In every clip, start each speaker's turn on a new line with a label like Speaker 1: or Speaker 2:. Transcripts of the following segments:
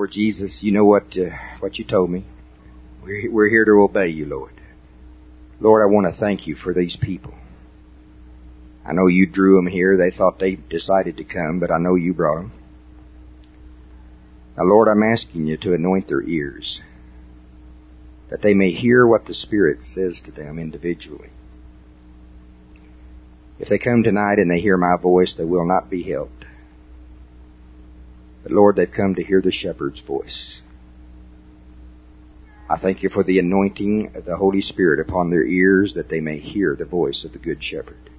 Speaker 1: Lord Jesus, you know what you told me. We're here to obey you, Lord. Lord, I want to thank you for these people. I know you drew them here. They thought they decided to come, but I know you brought them. Now, Lord, I'm asking you to anoint their ears, that they may hear what the Spirit says to them individually. If they come tonight and they hear my voice, they will not be helped. But Lord, they've come to hear the shepherd's voice. I thank you for the anointing of the Holy Spirit upon their ears, that they may hear the voice of the Good Shepherd.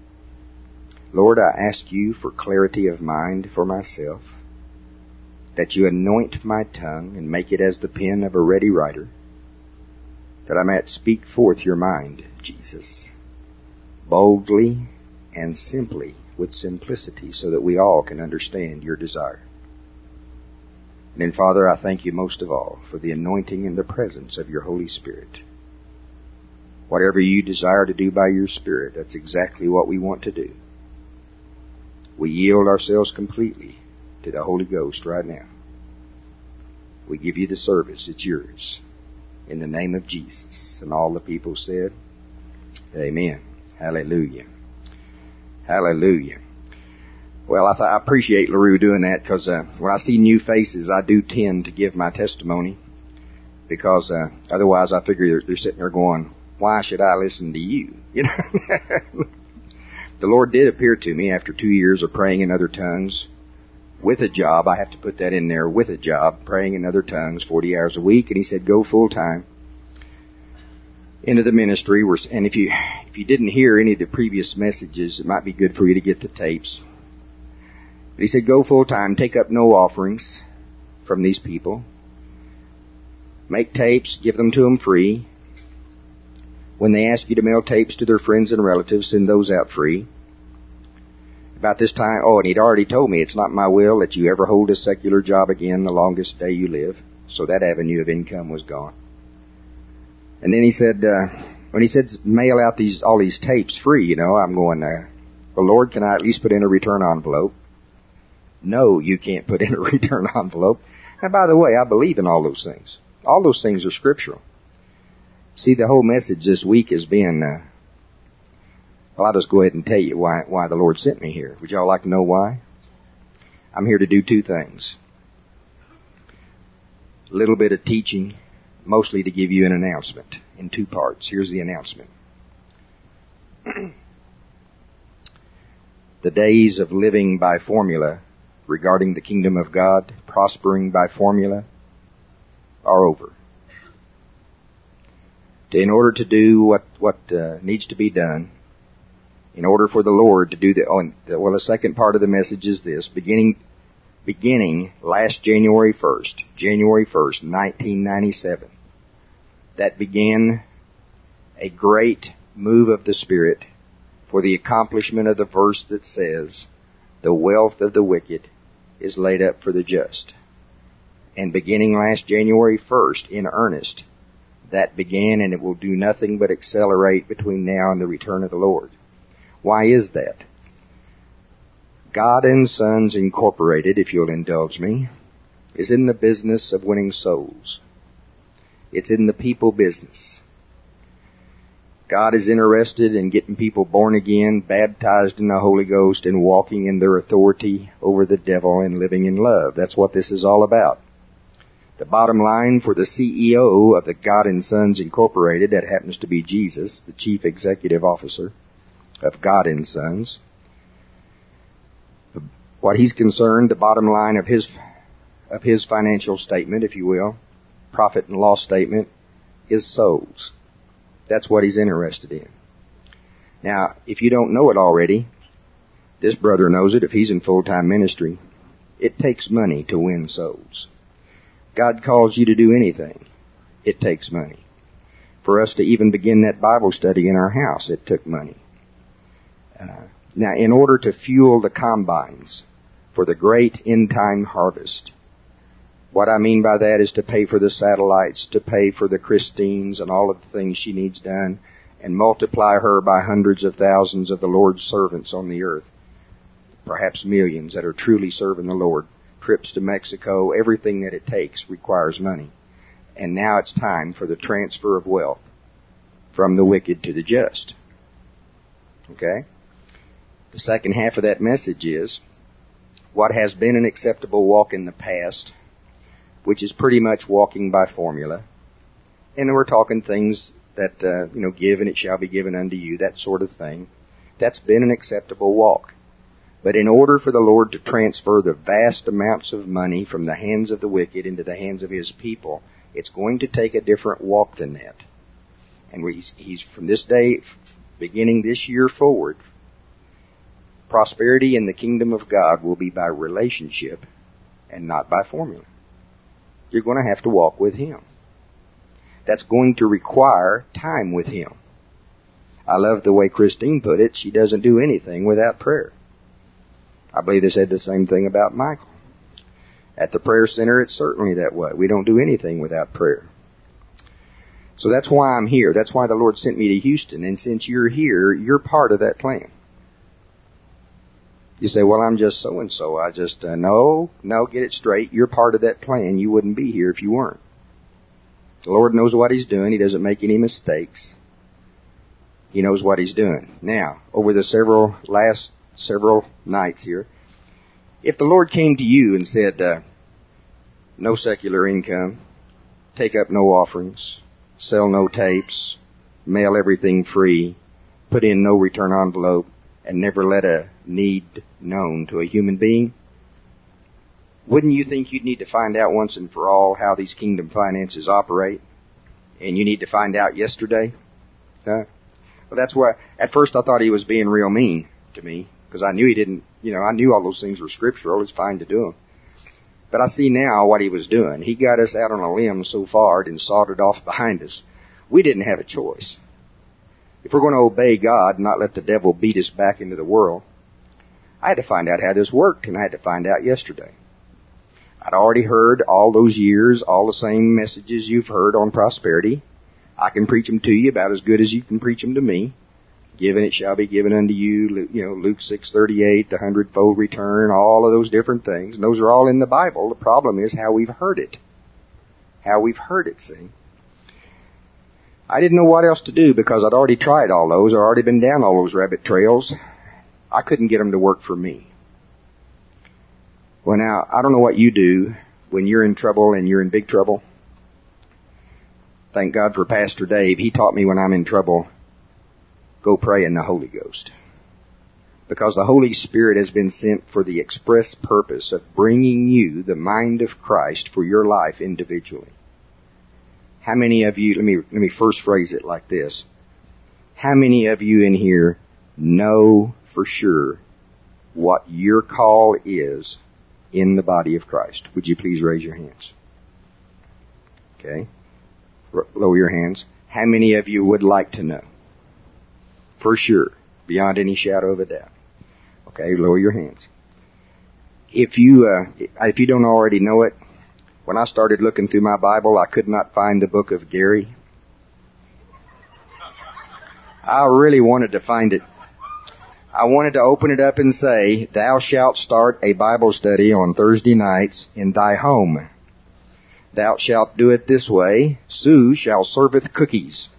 Speaker 1: Lord, I ask you for clarity of mind for myself, that you anoint my tongue and make it as the pen of a ready writer, that I might speak forth your mind, Jesus, boldly and simply, with simplicity, so that we all can understand your desire. And then, Father, I thank you most of all for the anointing and the presence of your Holy Spirit. Whatever you desire to do by your Spirit, that's exactly what we want to do. We yield ourselves completely to the Holy Ghost right now. We give you the service. It's yours. In the name of Jesus. And all the people said, Amen. Hallelujah. Hallelujah. Well, I appreciate LaRue doing that, because when I see new faces, I do tend to give my testimony, because otherwise I figure they're sitting there going, why should I listen to you? You know. The Lord did appear to me after 2 years of praying in other tongues with a job. I have to put that in there, with a job, praying in other tongues 40 hours a week. And he said, go full time into the ministry. And if you didn't hear any of the previous messages, it might be good for you to get the tapes. But he said, go full time, take up no offerings from these people. Make tapes, give them to them free. When they ask you to mail tapes to their friends and relatives, send those out free. About this time, and he'd already told me, it's not my will that you ever hold a secular job again the longest day you live. So that avenue of income was gone. And then he said, when he said mail out all these tapes free, I'm going, well, Lord, can I at least put in a return envelope? No, you can't put in a return envelope. And by the way, I believe in all those things. All those things are scriptural. See, the whole message this week has been, I'll just go ahead and tell you why the Lord sent me here. Would y'all like to know why? I'm here to do two things. A little bit of teaching, mostly to give you an announcement in two parts. Here's the announcement. The days of living by formula regarding the kingdom of God, prospering by formula, are over. In order to do what needs to be done, in order for the Lord to do the second part of the message is this: beginning last January 1st, 1997, that began a great move of the Spirit for the accomplishment of the verse that says, the wealth of the wicked is laid up for the just. And beginning last January 1st, in earnest, that began, and it will do nothing but accelerate between now and the return of the Lord. Why is that? God and Sons Incorporated, if you'll indulge me, is in the business of winning souls. It's in the people business. God is interested in getting people born again, baptized in the Holy Ghost, and walking in their authority over the devil and living in love. That's what this is all about. The bottom line for the CEO of the God and Sons Incorporated, that happens to be Jesus, the Chief Executive Officer of God and Sons, what he's concerned, the bottom line of his financial statement, if you will, profit and loss statement, is souls. That's what he's interested in. Now, if you don't know it already, this brother knows it if he's in full-time ministry. It takes money to win souls. God calls you to do anything. It takes money. For us to even begin that Bible study in our house, it took money. Now, in order to fuel the combines for the great end-time harvest, what I mean by that is to pay for the satellites, to pay for the Christines and all of the things she needs done, and multiply her by hundreds of thousands of the Lord's servants on the earth, perhaps millions that are truly serving the Lord, trips to Mexico, everything that it takes requires money. And now it's time for the transfer of wealth from the wicked to the just. Okay? The second half of that message is, what has been an acceptable walk in the past, which is pretty much walking by formula. And we're talking things that, give and it shall be given unto you, that sort of thing. That's been an acceptable walk. But in order for the Lord to transfer the vast amounts of money from the hands of the wicked into the hands of His people, it's going to take a different walk than that. And He's from this day, beginning this year forward, prosperity in the kingdom of God will be by relationship and not by formula. You're going to have to walk with Him. That's going to require time with Him. I love the way Christine put it. She doesn't do anything without prayer. I believe they said the same thing about Michael. At the prayer center, it's certainly that way. We don't do anything without prayer. So that's why I'm here. That's why the Lord sent me to Houston. And since you're here, you're part of that plan. You say, well, I'm just so-and-so. No, get it straight. You're part of that plan. You wouldn't be here if you weren't. The Lord knows what He's doing. He doesn't make any mistakes. He knows what He's doing. Now, over the last several nights here, if the Lord came to you and said, no secular income, take up no offerings, sell no tapes, mail everything free, put in no return envelope, and never let a need known to a human being, wouldn't you think you'd need to find out once and for all how these kingdom finances operate? And you need to find out yesterday? Well, that's why, at first I thought He was being real mean to me, because I knew He didn't, I knew all those things were scriptural. It's fine to do them. But I see now what He was doing. He got us out on a limb so far and sawed it off behind us. We didn't have a choice. If we're going to obey God and not let the devil beat us back into the world, I had to find out how this worked, and I had to find out yesterday. I'd already heard all those years, all the same messages you've heard on prosperity. I can preach them to you about as good as you can preach them to me. Given it shall be given unto you, Luke 6:38, the 100-fold return, all of those different things. And those are all in the Bible. The problem is how we've heard it. How we've heard it, see. I didn't know what else to do because I'd already tried all those. I'd already been down all those rabbit trails. I couldn't get them to work for me. Well, now, I don't know what you do when you're in trouble and you're in big trouble. Thank God for Pastor Dave. He taught me when I'm in trouble, go pray in the Holy Ghost. Because the Holy Spirit has been sent for the express purpose of bringing you the mind of Christ for your life individually. How many of you, let me first phrase it like this. How many of you in here know for sure what your call is in the body of Christ? Would you please raise your hands? Okay. Lower your hands. How many of you would like to know? For sure. Beyond any shadow of a doubt. Okay, lower your hands. If you don't already know it, when I started looking through my Bible, I could not find the book of Gary. I really wanted to find it. I wanted to open it up and say, thou shalt start a Bible study on Thursday nights in thy home. Thou shalt do it this way. Sue shall serveth cookies.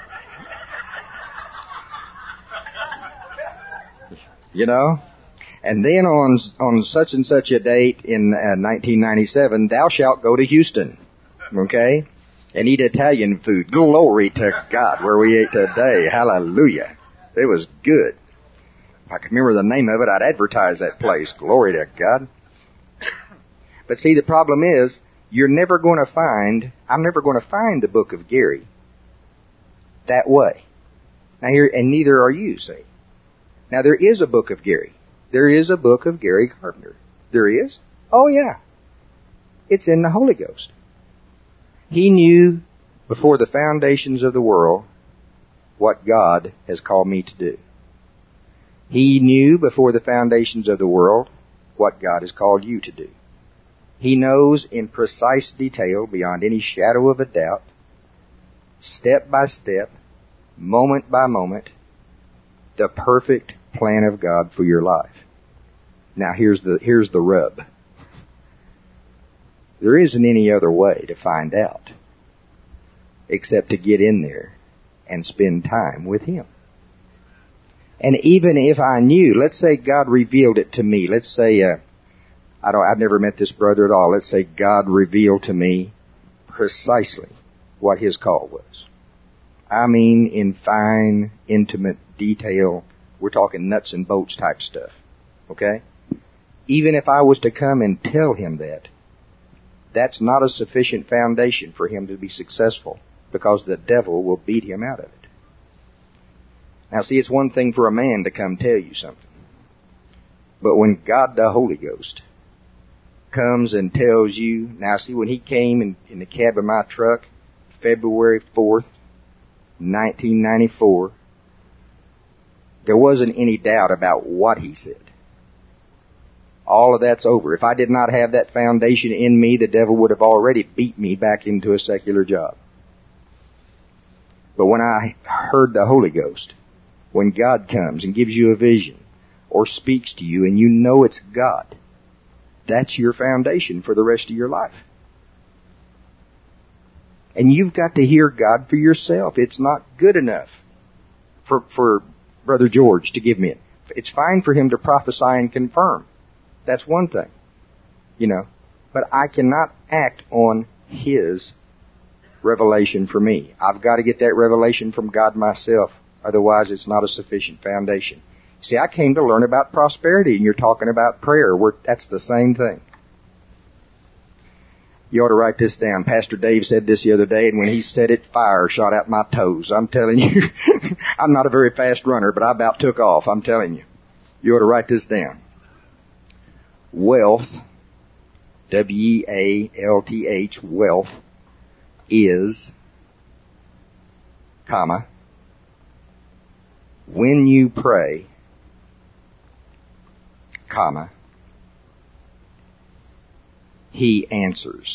Speaker 1: And then on such and such a date in 1997, thou shalt go to Houston, okay, and eat Italian food. Glory to God, where we ate today. Hallelujah. It was good. If I could remember the name of it, I'd advertise that place. Glory to God. But see, the problem is, I'm never going to find the book of Gary that way. Now here, and neither are you, see. Now there is a book of Gary. There is a book of Gary Carpenter. There is? Oh yeah. It's in the Holy Ghost. He knew before the foundations of the world what God has called me to do. He knew before the foundations of the world what God has called you to do. He knows in precise detail, beyond any shadow of a doubt, step by step, moment by moment, the perfect plan of God for your life. Now here's the rub. There isn't any other way to find out except to get in there and spend time with Him. And even if I knew, let's say God revealed it to me. Let's say, I've never met this brother at all. Let's say God revealed to me precisely what his call was. I mean, in fine, intimate detail. We're talking nuts and bolts type stuff. Okay? Even if I was to come and tell him that, that's not a sufficient foundation for him to be successful, because the devil will beat him out of it. Now see, it's one thing for a man to come tell you something. But when God the Holy Ghost comes and tells you, now see, when He came in the cab of my truck, February 4th, 1994, there wasn't any doubt about what He said. All of that's over. If I did not have that foundation in me, the devil would have already beat me back into a secular job. But when I heard the Holy Ghost, when God comes and gives you a vision or speaks to you and you know it's God, that's your foundation for the rest of your life. And you've got to hear God for yourself. It's not good enough for Brother George to give me it. It's fine for him to prophesy and confirm. That's one thing, But I cannot act on his revelation for me. I've got to get that revelation from God myself. Otherwise, it's not a sufficient foundation. See, I came to learn about prosperity, and you're talking about prayer. That's the same thing. You ought to write this down. Pastor Dave said this the other day, and when he said it, fire shot out my toes. I'm telling you, I'm not a very fast runner, but I about took off. I'm telling you. You ought to write this down. Wealth, W-E-A-L-T-H, wealth is, when you pray, He answers.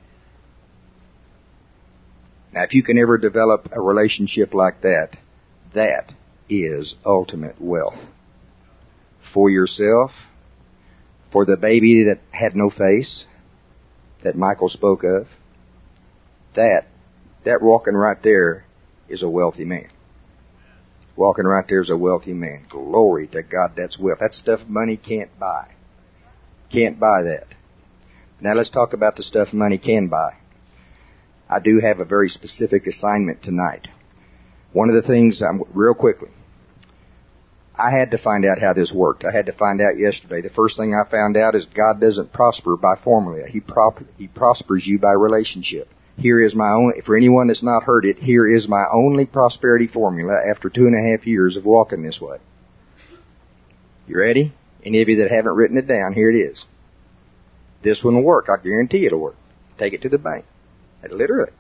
Speaker 1: Now, if you can ever develop a relationship like that, that is ultimate wealth. For yourself, for the baby that had no face, that Michael spoke of, that walking right there is a wealthy man. Walking right there is a wealthy man. Glory to God, that's wealth. That stuff money can't buy. Can't buy that. Now let's talk about the stuff money can buy. I do have a very specific assignment tonight. One of the things, real quickly, I had to find out how this worked. I had to find out yesterday. The first thing I found out is God doesn't prosper by formula. He prospers you by relationship. Here is my own, for anyone that's not heard it, here is my only prosperity formula after 2.5 years of walking this way. You ready? Any of you that haven't written it down, here it is. This one will work. I guarantee it'll work. Take it to the bank. Literally.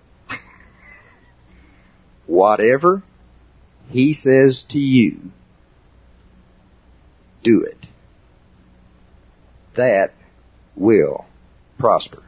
Speaker 1: Whatever He says to you, do it. That will prosper.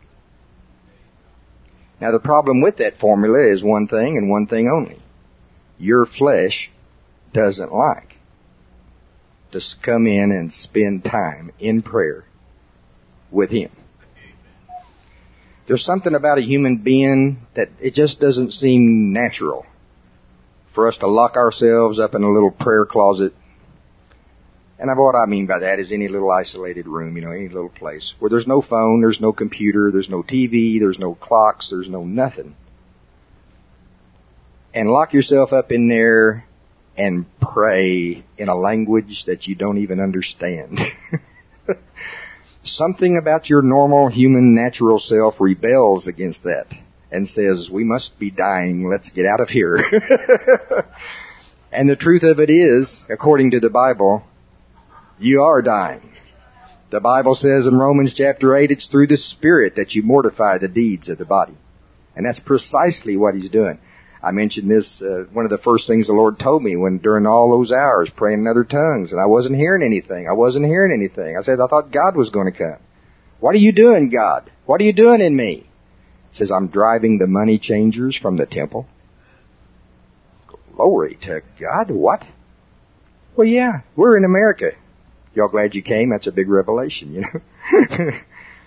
Speaker 1: Now the problem with that formula is one thing and one thing only. Your flesh doesn't like to come in and spend time in prayer with Him. There's something about a human being that it just doesn't seem natural for us to lock ourselves up in a little prayer closet. And what I mean by that is any little isolated room, any little place where there's no phone, there's no computer, there's no TV, there's no clocks, there's no nothing. And lock yourself up in there and pray in a language that you don't even understand. Something about your normal human natural self rebels against that and says, we must be dying, let's get out of here. And the truth of it is, according to the Bible, you are dying. The Bible says in Romans chapter 8, it's through the Spirit that you mortify the deeds of the body. And that's precisely what He's doing. I mentioned this, one of the first things the Lord told me during all those hours praying in other tongues, and I wasn't hearing anything. I said, I thought God was going to come. What are you doing, God? What are you doing in me? He says, I'm driving the money changers from the temple. Glory to God. What? Well, yeah, we're in America. Y'all glad you came? That's a big revelation,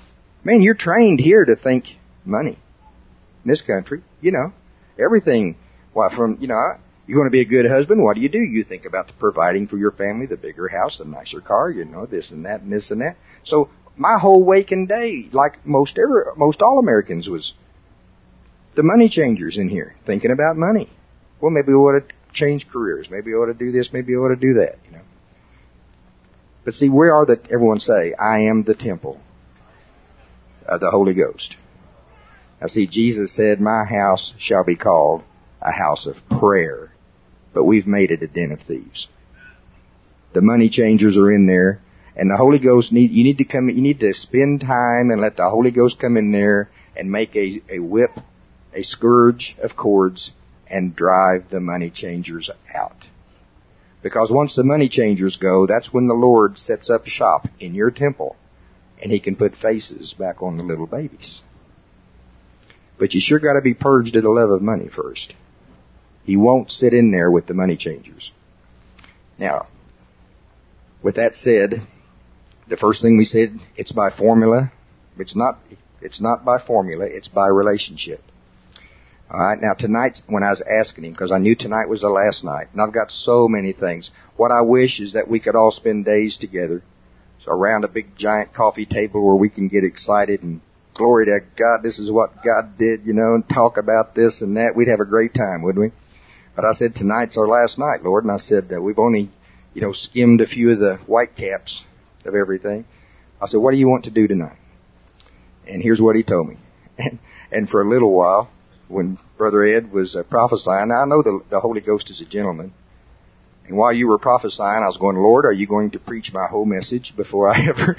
Speaker 1: Man, you're trained here to think money. In this country, everything. You're going to be a good husband. What do? You think about the providing for your family, the bigger house, the nicer car, this and that and this and that. So my whole waking day, like most all Americans, was the money changers in here, thinking about money. Well, maybe we ought to change careers. Maybe we ought to do this. Maybe we ought to do that. But see, everyone say, I am the temple of the Holy Ghost. Now see, Jesus said, my house shall be called a house of prayer, but we've made it a den of thieves. The money changers are in there, and the Holy Ghost you need to spend time and let the Holy Ghost come in there and make a whip, a scourge of cords, and drive the money changers out. Because once the money changers go, that's when the Lord sets up shop in your temple, and He can put faces back on the little babies. But you sure got to be purged of the love of money first. He won't sit in there with the money changers. Now, with that said, the first thing we said, it's by formula. It's not by formula, it's by relationship. Alright, now tonight, when I was asking him, because I knew tonight was the last night, and I've got so many things, what I wish is that we could all spend days together, so around a big giant coffee table where we can get excited and glory to God, this is what God did, and talk about this and that. We'd have a great time, wouldn't we? But I said, tonight's our last night, Lord, and I said, we've only, skimmed a few of the white caps of everything. I said, what do you want to do tonight? And here's what he told me. And for a little while, when Brother Ed was prophesying, now I know the Holy Ghost is a gentleman. And while you were prophesying, I was going, Lord, are you going to preach my whole message before I ever...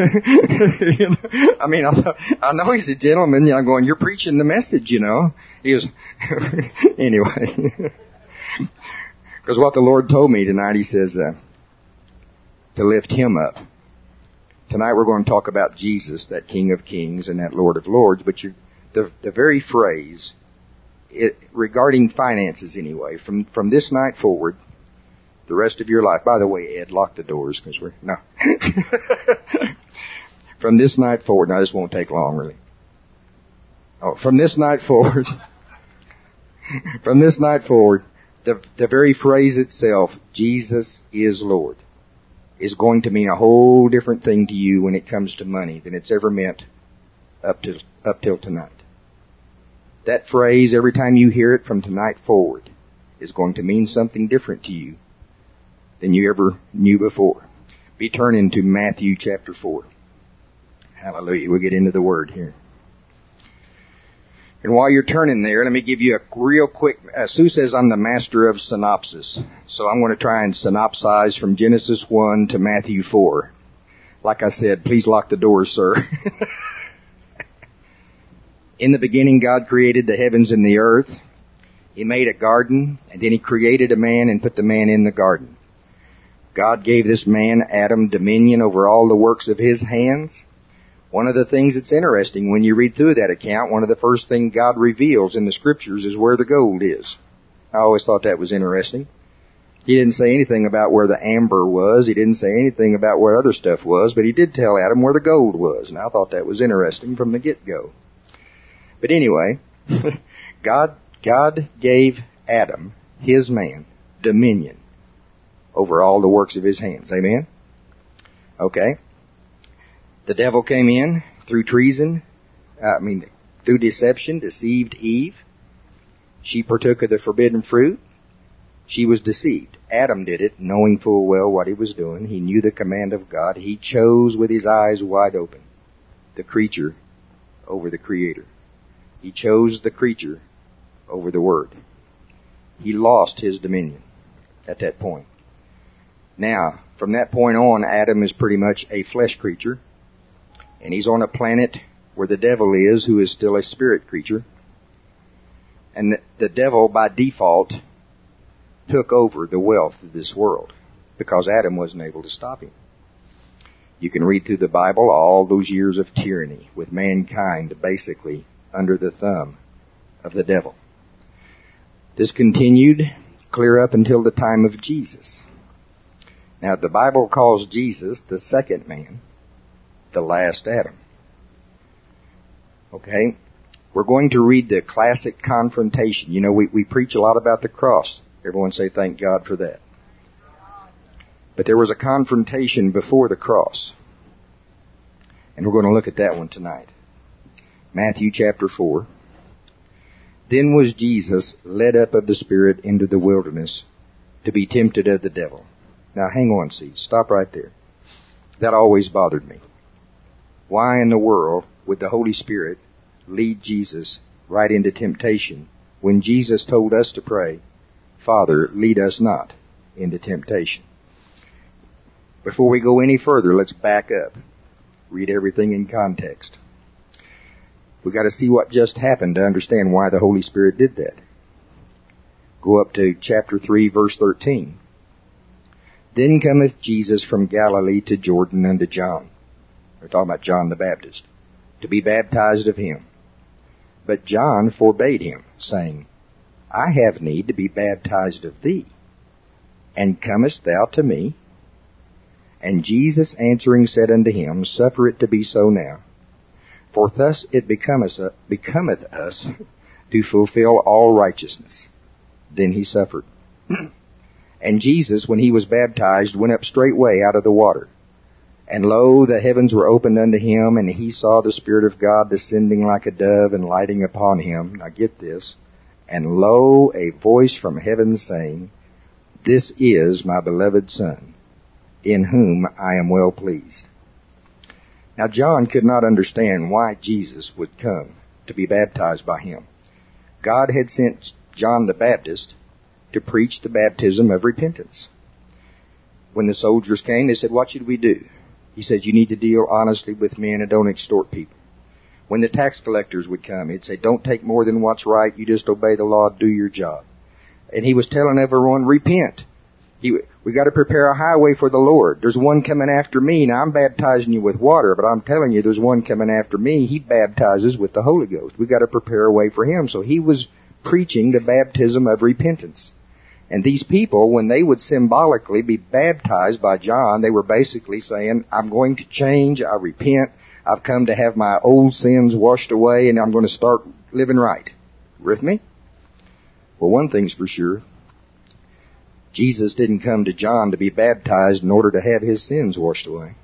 Speaker 1: I know he's a gentleman. I'm going, you're preaching the message, He was... Anyway. Because what the Lord told me tonight, He says, to lift Him up. Tonight we're going to talk about Jesus, that King of Kings and that Lord of Lords, but the very phrase, regarding finances anyway, from this night forward, the rest of your life. By the way, Ed, lock the doors because no. From this night forward, now this won't take long really. From this night forward, the very phrase itself, Jesus is Lord, is going to mean a whole different thing to you when it comes to money than it's ever meant up till tonight. That phrase, every time you hear it from tonight forward, is going to mean something different to you than you ever knew before. Be turning to Matthew chapter 4. Hallelujah. We'll get into the Word here. And while you're turning there, let me give you a real quick... Sue says I'm the master of synopsis. So I'm going to try and synopsize from Genesis 1 to Matthew 4. Like I said, please lock the doors, sir. In the beginning, God created the heavens and the earth. He made a garden, and then He created a man and put the man in the garden. God gave this man, Adam, dominion over all the works of his hands. One of the things that's interesting when you read through that account, one of the first things God reveals in the Scriptures is where the gold is. I always thought that was interesting. He didn't say anything about where the amber was. He didn't say anything about where other stuff was, but He did tell Adam where the gold was. And I thought that was interesting from the get-go. But anyway, God gave Adam, his man, dominion over all the works of his hands. Amen? Okay. The devil came in through treason, through deception, deceived Eve. She partook of the forbidden fruit. She was deceived. Adam did it, knowing full well what he was doing. He knew the command of God. He chose with his eyes wide open the creature over the Creator. He chose the creature over the Word. He lost his dominion at that point. Now, from that point on, Adam is pretty much a flesh creature, and he's on a planet where the devil is, who is still a spirit creature. And the devil, by default, took over the wealth of this world because Adam wasn't able to stop him. You can read through the Bible all those years of tyranny with mankind basically under the thumb of the devil. This continued clear up until the time of Jesus. Now, the Bible calls Jesus the second man, the last Adam. Okay? We're going to read the classic confrontation. You know, we preach a lot about the cross. Everyone say thank God for that. But there was a confrontation before the cross. And we're going to look at that one tonight. Matthew chapter 4. Then was Jesus led up of the Spirit into the wilderness to be tempted of the devil. Now hang on, see. Stop right there. That always bothered me. Why in the world would the Holy Spirit lead Jesus right into temptation when Jesus told us to pray, Father, lead us not into temptation? Before we go any further, let's back up. Read everything in context. We've got to see what just happened to understand why the Holy Spirit did that. Go up to chapter 3, verse 13. Then cometh Jesus from Galilee to Jordan unto John. We're talking about John the Baptist. To be baptized of him. But John forbade him, saying, I have need to be baptized of thee, and comest thou to me? And Jesus answering said unto him, Suffer it to be so now, for thus it becometh us to fulfill all righteousness. Then he suffered. And Jesus, when he was baptized, went up straightway out of the water. And lo, the heavens were opened unto him, and he saw the Spirit of God descending like a dove and lighting upon him. Now get this. And lo, a voice from heaven saying, This is my beloved Son, in whom I am well pleased. Now John could not understand why Jesus would come to be baptized by him. God had sent John the Baptist to preach the baptism of repentance. When the soldiers came, they said, What should we do? He said, You need to deal honestly with men and don't extort people. When the tax collectors would come, he'd say, Don't take more than what's right. You just obey the law, do your job. And he was telling everyone, Repent. We got to prepare a highway for the Lord. There's one coming after me. Now I'm baptizing you with water, but I'm telling you, there's one coming after me. He baptizes with the Holy Ghost. We got to prepare a way for him. So he was preaching the baptism of repentance. And these people, when they would symbolically be baptized by John, they were basically saying, I'm going to change, I repent, I've come to have my old sins washed away, and I'm going to start living right. With me? Well, one thing's for sure. Jesus didn't come to John to be baptized in order to have his sins washed away.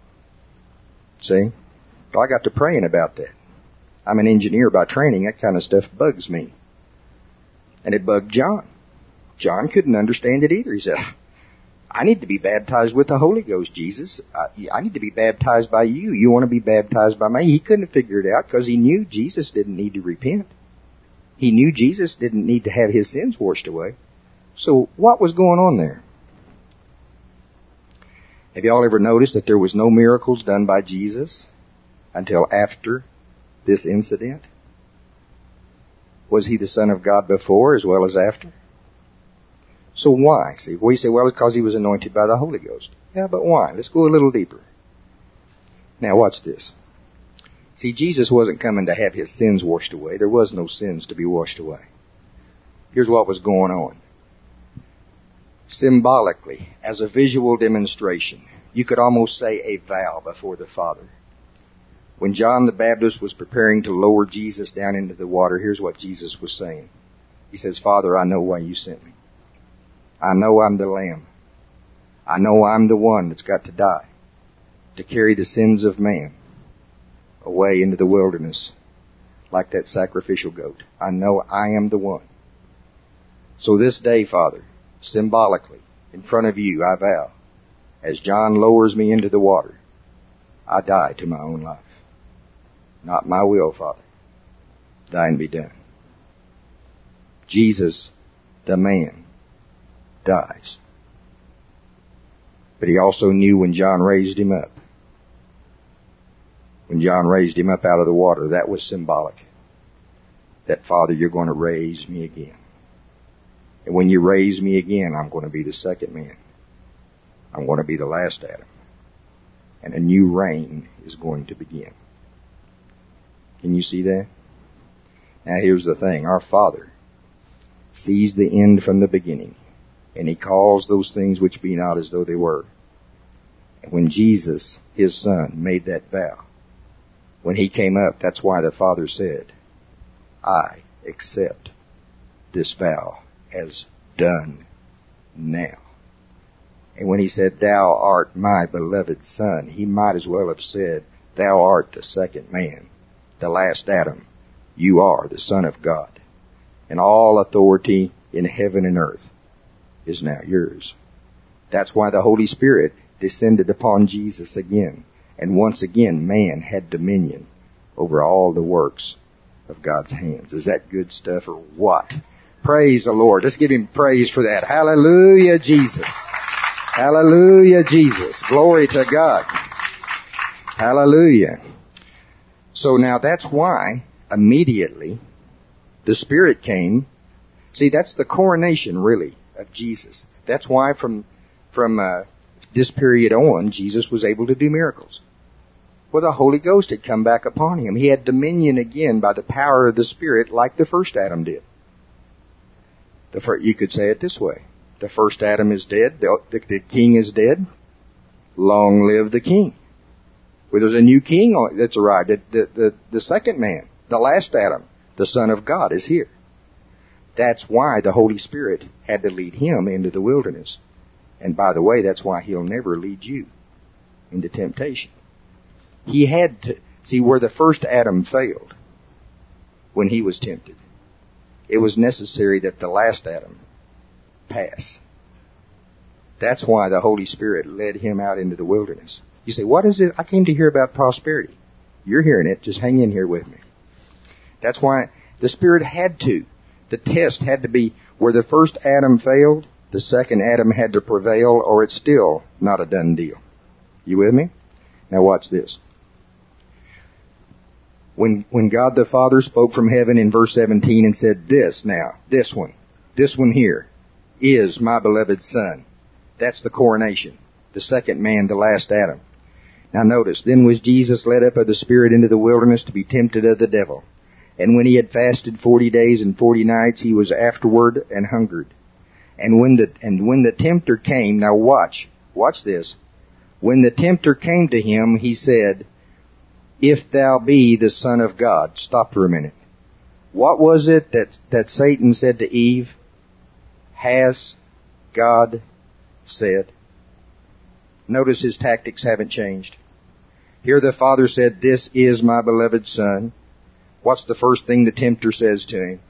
Speaker 1: See? So I got to praying about that. I'm an engineer by training. That kind of stuff bugs me. And it bugged John. John couldn't understand it either. He said, I need to be baptized with the Holy Ghost, Jesus. I need to be baptized by you. You want to be baptized by me? He couldn't figure it out because he knew Jesus didn't need to repent. He knew Jesus didn't need to have his sins washed away. So what was going on there? Have y'all ever noticed that there was no miracles done by Jesus until after this incident? Was he the Son of God before as well as after? So why? See, we say, well, it's because he was anointed by the Holy Ghost. Yeah, but why? Let's go a little deeper. Now, watch this. See, Jesus wasn't coming to have his sins washed away. There was no sins to be washed away. Here's what was going on. Symbolically, as a visual demonstration, you could almost say a vow before the Father. When John the Baptist was preparing to lower Jesus down into the water, here's what Jesus was saying. He says, Father, I know why you sent me. I know I'm the Lamb. I know I'm the one that's got to die to carry the sins of man away into the wilderness like that sacrificial goat. I know I am the one. So this day, Father, symbolically, in front of you, I vow, as John lowers me into the water, I die to my own life. Not my will, Father. Thine be done. Jesus, the man, dies. But he also knew when John raised him up. When John raised him up out of the water, that was symbolic. That, Father, you're going to raise me again. And when you raise me again, I'm going to be the second man. I'm going to be the last Adam. And a new reign is going to begin. Can you see that? Now here's the thing. Our Father sees the end from the beginning. And he calls those things which be not as though they were. And when Jesus, his Son, made that vow, when he came up, that's why the Father said, I accept this vow as done now. And when he said, thou art my beloved Son, he might as well have said, thou art the second man, the last Adam. You are the Son of God. And all authority in heaven and earth is now yours. That's why the Holy Spirit descended upon Jesus again. And once again, man had dominion over all the works of God's hands. Is that good stuff or what? Praise the Lord. Let's give him praise for that. Hallelujah, Jesus. Hallelujah, Jesus. Glory to God. Hallelujah. So now that's why immediately the Spirit came. See, that's the coronation, really, of Jesus. That's why from this period on, Jesus was able to do miracles. Well, the Holy Ghost had come back upon him. He had dominion again by the power of the Spirit like the first Adam did. You could say it this way. The first Adam is dead. The king is dead. Long live the king. Well, there's a new king that's arrived. The second man, the last Adam, the Son of God, is here. That's why the Holy Spirit had to lead him into the wilderness. And by the way, that's why he'll never lead you into temptation. He had to, see, where the first Adam failed when he was tempted, it was necessary that the last Adam pass. That's why the Holy Spirit led him out into the wilderness. You say, what is it? I came to hear about prosperity. You're hearing it. Just hang in here with me. That's why the Spirit had to. The test had to be where the first Adam failed, the second Adam had to prevail, or it's still not a done deal. You with me? Now watch this. When God the Father spoke from heaven in verse 17 and said, this one here is my beloved Son. That's the coronation. The second man, the last Adam. Now notice, then was Jesus led up of the Spirit into the wilderness to be tempted of the devil. And when he had fasted 40 days and 40 nights, he was afterward and hungered. And when the tempter came, now watch this. When the tempter came to him, he said, if thou be the Son of God. Stop for a minute. What was it that Satan said to Eve? Has God said? Notice his tactics haven't changed. Here the Father said, this is my beloved Son. What's the first thing the tempter says to him?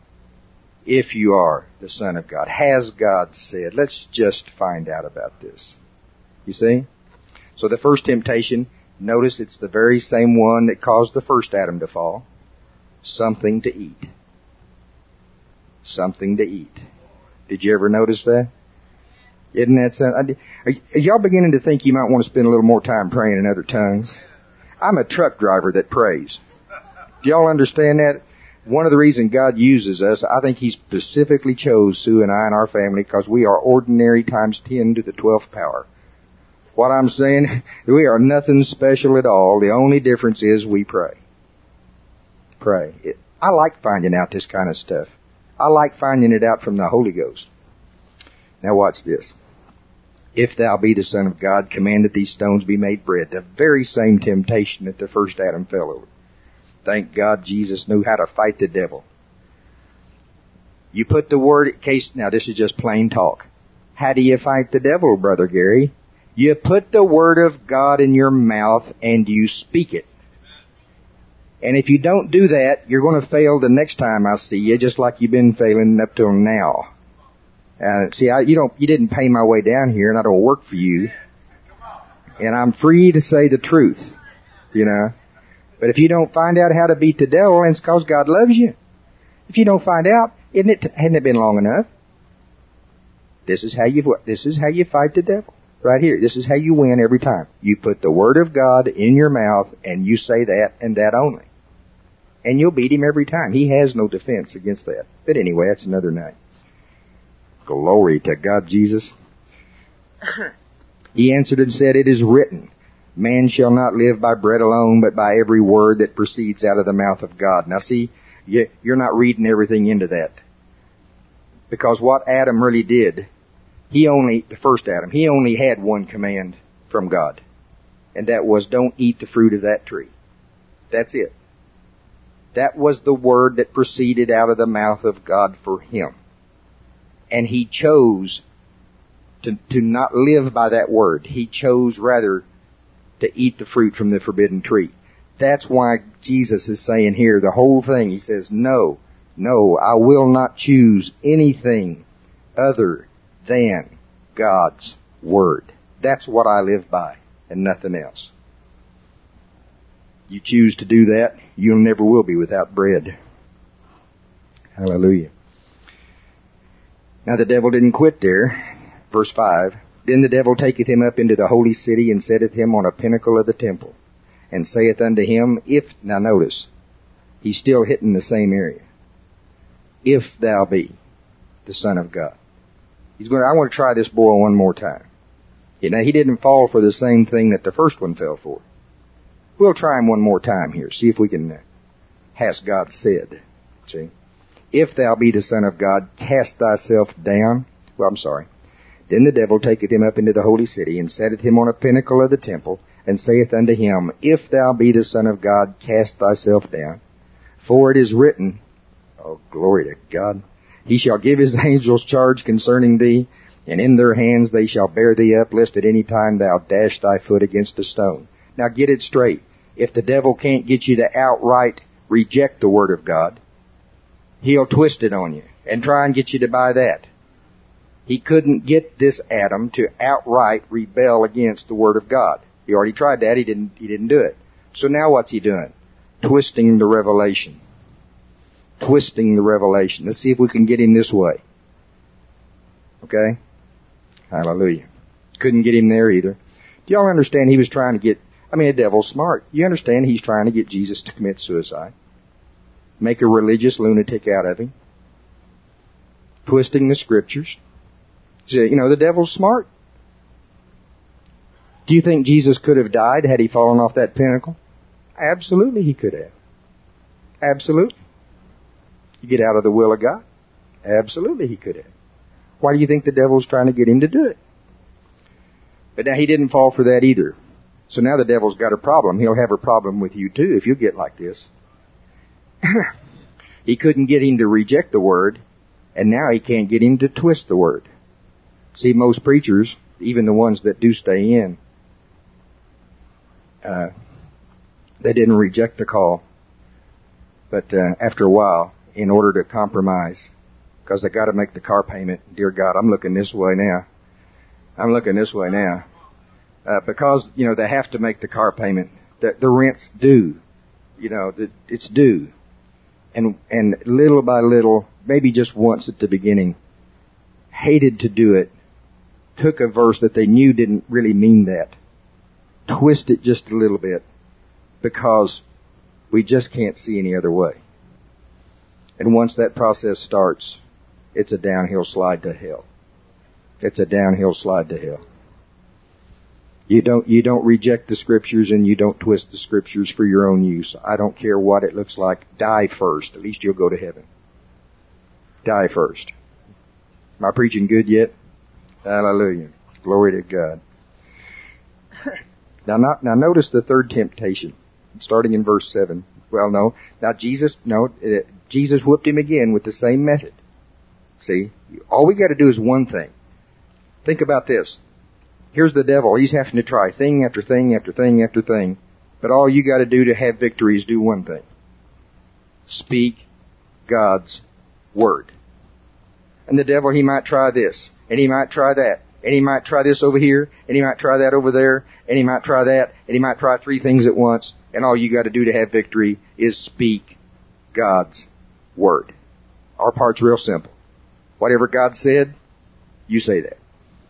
Speaker 1: If you are the Son of God. Has God said? Let's just find out about this. You see? So the first temptation, notice it's the very same one that caused the first Adam to fall. Something to eat. Something to eat. Did you ever notice that? Isn't that something? Are y'all beginning to think you might want to spend a little more time praying in other tongues? I'm a truck driver that prays. Do y'all understand that? One of the reasons God uses us, I think He specifically chose Sue and I and our family because we are ordinary times 10 to the 12th power. What I'm saying, we are nothing special at all. The only difference is we pray. Pray. I like finding out this kind of stuff. I like finding it out from the Holy Ghost. Now watch this. If thou be the Son of God, command that these stones be made bread. The very same temptation that the first Adam fell over. Thank God Jesus knew how to fight the devil. You put the word, now this is just plain talk. How do you fight the devil, Brother Gary? You put the word of God in your mouth and you speak it. And if you don't do that, you're going to fail the next time I see you, just like you've been failing up till now. You didn't pay my way down here, and I don't work for you. And I'm free to say the truth, you know. But if you don't find out how to beat the devil, it's because God loves you. If you don't find out, hadn't it been long enough? This is how you fight the devil. Right here. This is how you win every time. You put the word of God in your mouth and you say that and that only. And you'll beat him every time. He has no defense against that. But anyway, that's another night. Glory to God, Jesus. He answered and said, it is written, man shall not live by bread alone, but by every word that proceeds out of the mouth of God. Now see, you're not reading everything into that. Because what Adam really did, the first Adam, he only had one command from God. And that was, don't eat the fruit of that tree. That's it. That was the word that proceeded out of the mouth of God for him. And he chose to not live by that word. He chose rather to eat the fruit from the forbidden tree. That's why Jesus is saying here the whole thing. He says, no, I will not choose anything other than God's word. That's what I live by and nothing else. You choose to do that, you never will be without bread. Hallelujah. Now the devil didn't quit there. Verse 5, Then the devil taketh him up into the holy city, and setteth him on a pinnacle of the temple, and saith unto him, now notice, he's still hitting the same area. If thou be the Son of God. I want to try this boy one more time. Now he didn't fall for the same thing that the first one fell for. We'll try him one more time here, see if we can has God said. See? If thou be the Son of God, cast thyself down. Then the devil taketh him up into the holy city, and setteth him on a pinnacle of the temple, and saith unto him, If thou be the Son of God, cast thyself down. For it is written, oh, glory to God, He shall give His angels charge concerning thee, and in their hands they shall bear thee up, lest at any time thou dash thy foot against a stone. Now get it straight. If the devil can't get you to outright reject the Word of God, he'll twist it on you and try and get you to buy that. He couldn't get this Adam to outright rebel against the Word of God. He already tried that. He didn't do it. So now what's he doing? Twisting the revelation. Twisting the revelation. Let's see if we can get him this way. Okay? Hallelujah. Couldn't get him there either. Do y'all understand he was trying to get, the devil's smart. You understand he's trying to get Jesus to commit suicide. Make a religious lunatic out of him. Twisting the scriptures. The devil's smart. Do you think Jesus could have died had he fallen off that pinnacle? Absolutely he could have. Absolutely. You get out of the will of God? Absolutely he could have. Why do you think the devil's trying to get him to do it? But now he didn't fall for that either. So now the devil's got a problem. He'll have a problem with you too if you get like this. He couldn't get him to reject the Word, and now he can't get him to twist the Word. See, most preachers, even the ones that do stay in, they didn't reject the call. But after a while, in order to compromise, because they got to make the car payment, dear God, I'm looking this way now. Because, they have to make the car payment. The rent's due. It's due. And little by little, maybe just once at the beginning, hated to do it, took a verse that they knew didn't really mean that, twist it just a little bit, because we just can't see any other way. And once that process starts, it's a downhill slide to hell. It's a downhill slide to hell. You don't reject the Scriptures, and you don't twist the Scriptures for your own use. I don't care what it looks like. Die first. At least you'll go to heaven. Die first. Am I preaching good yet? Hallelujah. Glory to God. Now notice the third temptation, starting in verse 7. Now Jesus whooped him again with the same method. See, all we got to do is one thing. Think about this. Here's the devil. He's having to try thing after thing after thing after thing. But all you got to do to have victory is do one thing. Speak God's Word. And the devil, he might try this, and he might try that, and he might try this over here, and he might try that over there, and he might try that, and he might try three things at once, and all you got to do to have victory is speak God's Word. Our part's real simple. Whatever God said, you say that.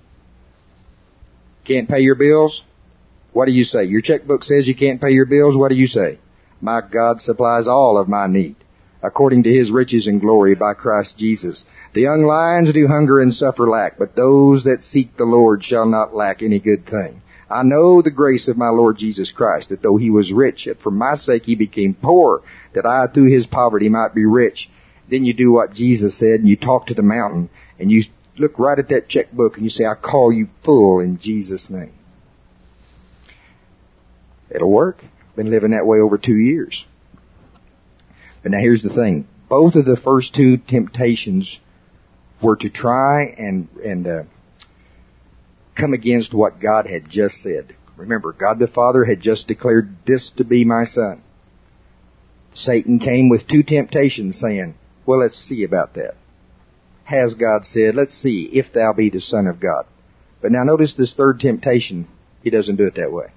Speaker 1: Can't pay your bills? What do you say? Your checkbook says you can't pay your bills. What do you say? My God supplies all of my need, according to His riches and glory by Christ Jesus. The young lions do hunger and suffer lack, but those that seek the Lord shall not lack any good thing. I know the grace of my Lord Jesus Christ, that though He was rich, yet for my sake He became poor, that I through His poverty might be rich. Then you do what Jesus said, and you talk to the mountain, and you look right at that checkbook, and you say, I call you full in Jesus' name. It'll work. Been living that way over 2 years. But now here's the thing. Both of the first two temptations were to try and come against what God had just said. Remember, God the Father had just declared this to be my son. Satan came with two temptations saying, well, let's see about that. Has God said, let's see if thou be the Son of God. But now notice this third temptation, he doesn't do it that way.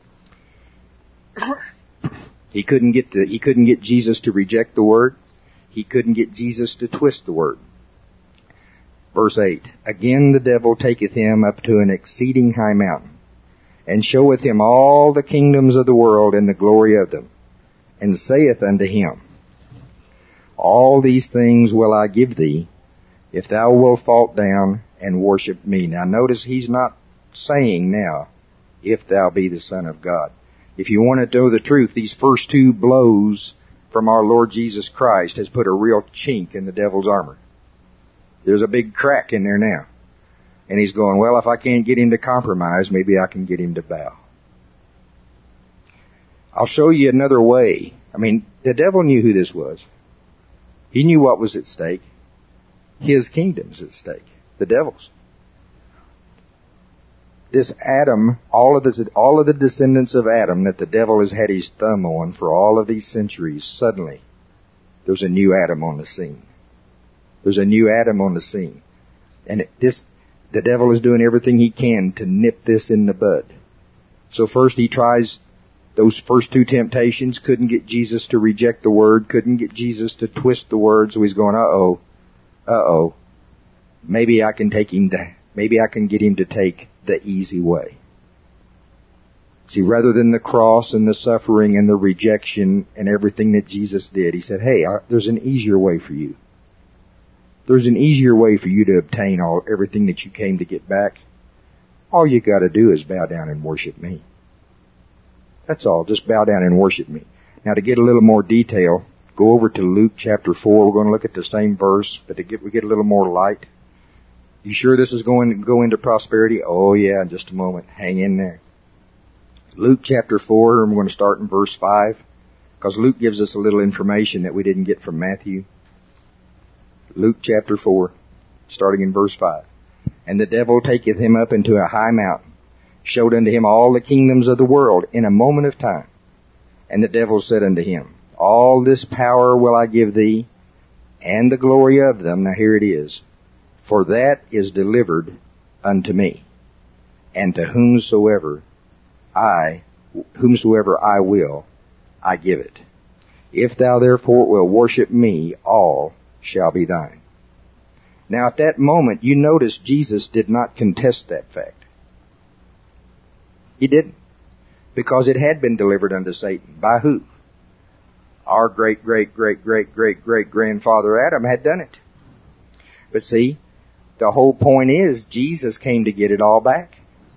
Speaker 1: He couldn't get Jesus to reject the word. He couldn't get Jesus to twist the word. Verse 8, again the devil taketh him up to an exceeding high mountain, and showeth him all the kingdoms of the world and the glory of them, and saith unto him, all these things will I give thee, if thou wilt fall down and worship me. Now notice he's not saying now, if thou be the Son of God. If you want to know the truth, these first two blows from our Lord Jesus Christ has put a real chink in the devil's armor. There's a big crack in there now. And he's going, well, if I can't get him to compromise, maybe I can get him to bow. I'll show you another way. I mean, the devil knew who this was. He knew what was at stake. His kingdom's at stake. The devil's. This Adam, all of the descendants of Adam that the devil has had his thumb on for all of these centuries, suddenly there's a new Adam on the scene. There's a new Adam on the scene. And the devil is doing everything he can to nip this in the bud. So first he tries those first two temptations, couldn't get Jesus to reject the word, couldn't get Jesus to twist the word, so he's going, uh-oh, maybe I can get him to take the easy way. See, rather than the cross and the suffering and the rejection and everything that Jesus did, he said, hey, there's an easier way for you. There's an easier way for you to obtain everything that you came to get back. All you got to do is bow down and worship me. That's all. Just bow down and worship me. Now, to get a little more detail, go over to Luke chapter 4. We're going to look at the same verse, but we get a little more light. You sure this is going to go into prosperity? Oh yeah, in just a moment. Hang in there. Luke chapter 4, and we're going to start in verse 5, because Luke gives us a little information that we didn't get from Matthew. Luke chapter 4, starting in verse 5. And the devil taketh him up into a high mountain, showed unto him all the kingdoms of the world in a moment of time. And the devil said unto him, all this power will I give thee, and the glory of them. Now here it is. For that is delivered unto me, and to whomsoever I will, I give it. If thou therefore wilt worship me, all shall be thine. Now at that moment, you notice Jesus did not contest that fact. He didn't. Because it had been delivered unto Satan. By who? Our great-great-great-great-great-great-grandfather Adam had done it. But see, the whole point is Jesus came to get it all back.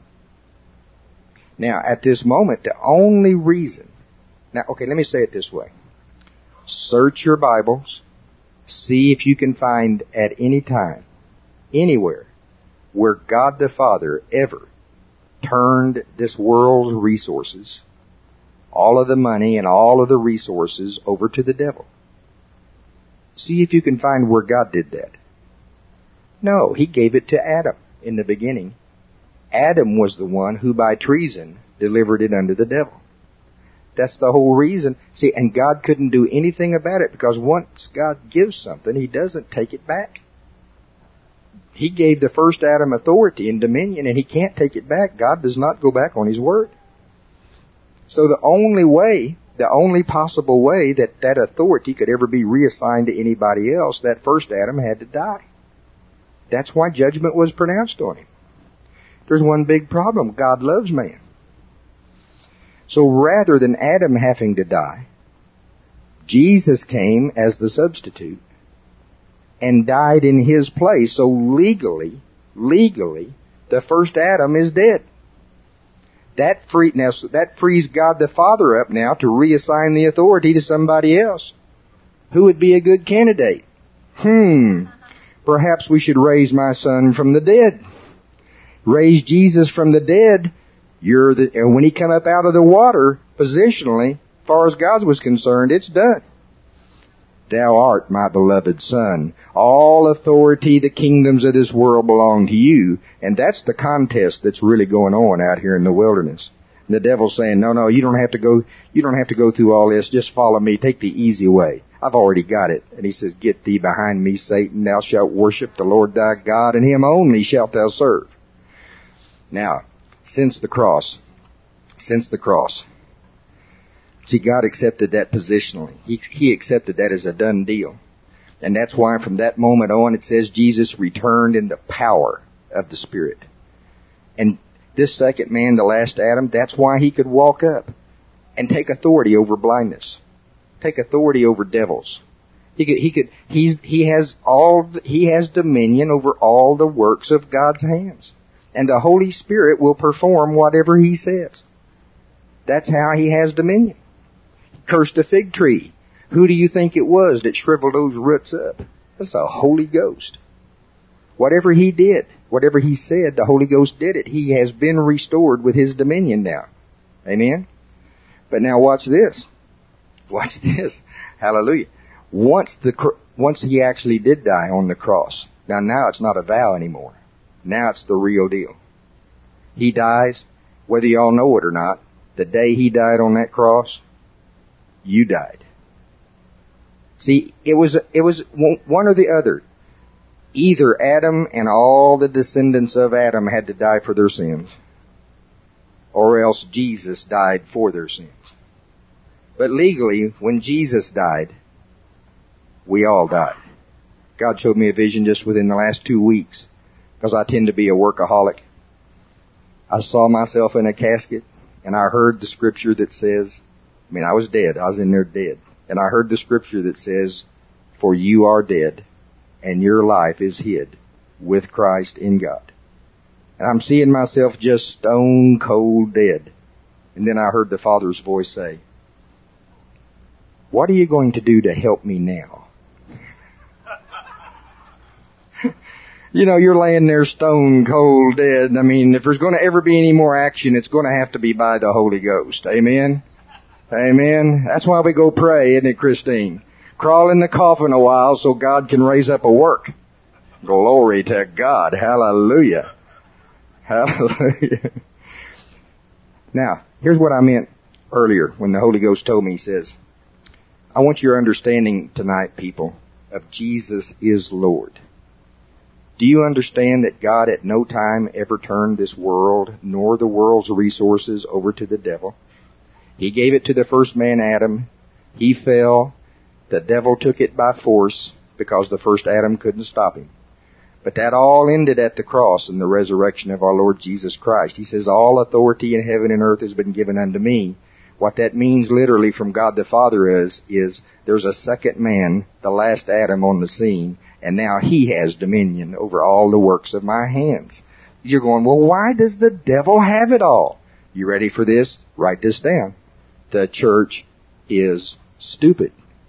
Speaker 1: Now, at this moment, the only reason... Now, okay, let me say it this way. Search your Bibles. See if you can find at any time, anywhere, where God the Father ever turned this world's resources, all of the money and all of the resources, over to the devil. See if you can find where God did that. No, he gave it to Adam in the beginning. Adam was the one who by treason delivered it unto the devil. That's the whole reason. See, and God couldn't do anything about it, because once God gives something, he doesn't take it back. He gave the first Adam authority and dominion, and he can't take it back. God does not go back on his word. So the only possible way that authority could ever be reassigned to anybody else, that first Adam had to die. That's why judgment was pronounced on him. There's one big problem. God loves man. So rather than Adam having to die, Jesus came as the substitute and died in his place. So legally, the first Adam is dead. That frees God the Father up now to reassign the authority to somebody else. Who would be a good candidate? Perhaps we should raise my son from the dead. Raise Jesus from the dead. And when he come up out of the water, Positionally, as far as God was concerned, it's done. Thou art my beloved Son. All authority, the kingdoms of this world belong to you. And that's the contest that's really going on out here in the wilderness. And the devil's saying, no, you don't have to go through all this. Just follow me. Take the easy way. I've already got it. And he says, get thee behind me, Satan. Thou shalt worship the Lord thy God, and him only shalt thou serve. Now, since the cross, see, God accepted that positionally. He accepted that as a done deal. And that's why from that moment on it says Jesus returned in the power of the Spirit. And this second man, the last Adam, that's why he could walk up and take authority over blindness. Take authority over devils. He has dominion over all the works of God's hands. And the Holy Spirit will perform whatever he says. That's how he has dominion. Cursed a fig tree. Who do you think it was that shriveled those roots up? That's the Holy Ghost. Whatever he did, whatever he said, the Holy Ghost did it. He has been restored with his dominion now. Amen? But now watch this. Watch this. Hallelujah. Once he actually did die on the cross. Now it's not a vow anymore. Now it's the real deal. He dies, whether you all know it or not, the day he died on that cross, you died. See, it was one or the other. Either Adam and all the descendants of Adam had to die for their sins, or else Jesus died for their sins. But legally, when Jesus died, we all died. God showed me a vision just within the last 2 weeks, because I tend to be a workaholic. I saw myself in a casket, and I heard the scripture that says, I was dead. I was in there dead. And I heard the scripture that says, for you are dead, and your life is hid with Christ in God. And I'm seeing myself just stone cold dead. And then I heard the Father's voice say, what are you going to do to help me now? You're laying there stone cold dead. If there's going to ever be any more action, it's going to have to be by the Holy Ghost. Amen? Amen. That's why we go pray, isn't it, Christine? Crawl in the coffin a while so God can raise up a work. Glory to God. Hallelujah. Hallelujah. Now, here's what I meant earlier when the Holy Ghost told me. He says, I want your understanding tonight, people, of Jesus is Lord. Do you understand that God at no time ever turned this world, nor the world's resources, over to the devil? He gave it to the first man, Adam. He fell. The devil took it by force because the first Adam couldn't stop him. But that all ended at the cross and the resurrection of our Lord Jesus Christ. He says, all authority in heaven and earth has been given unto me. What that means literally from God the Father is there's a second man, the last Adam, on the scene, and now he has dominion over all the works of my hands. You're going, well, why does the devil have it all? You ready for this? Write this down. The church is stupid.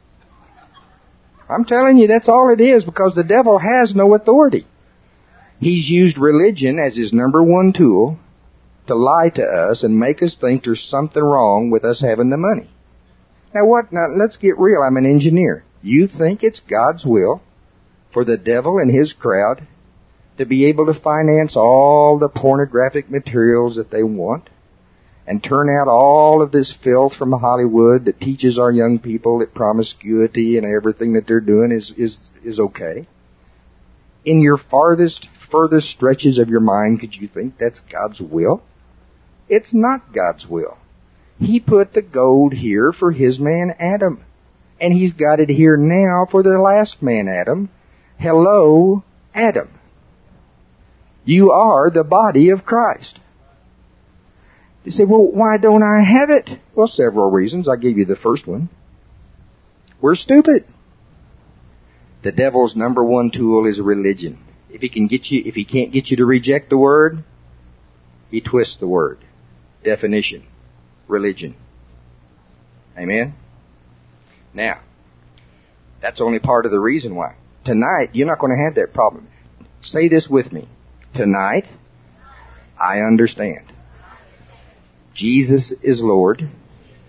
Speaker 1: I'm telling you, that's all it is, because the devil has no authority. He's used religion as his number one tool to lie to us and make us think there's something wrong with us having the money. Now let's get real. I'm an engineer. You think it's God's will for the devil and his crowd to be able to finance all the pornographic materials that they want and turn out all of this filth from Hollywood that teaches our young people that promiscuity and everything that they're doing is okay? In your furthest stretches of your mind, could you think that's God's will? It's not God's will. He put the gold here for his man Adam. And he's got it here now for the last man Adam. Hello, Adam. You are the body of Christ. You say, well, why don't I have it? Well, several reasons. I gave you the first one. We're stupid. The devil's number one tool is religion. If he can't get you to reject the word, he twists the word. Definition. Religion. Amen? Now, that's only part of the reason why. Tonight, you're not going to have that problem. Say this with me. Tonight, I understand. Jesus is Lord.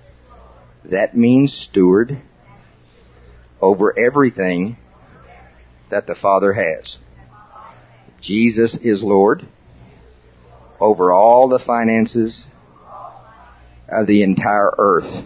Speaker 1: That means steward over everything that the Father has. Jesus is Lord over all the finances of the entire earth.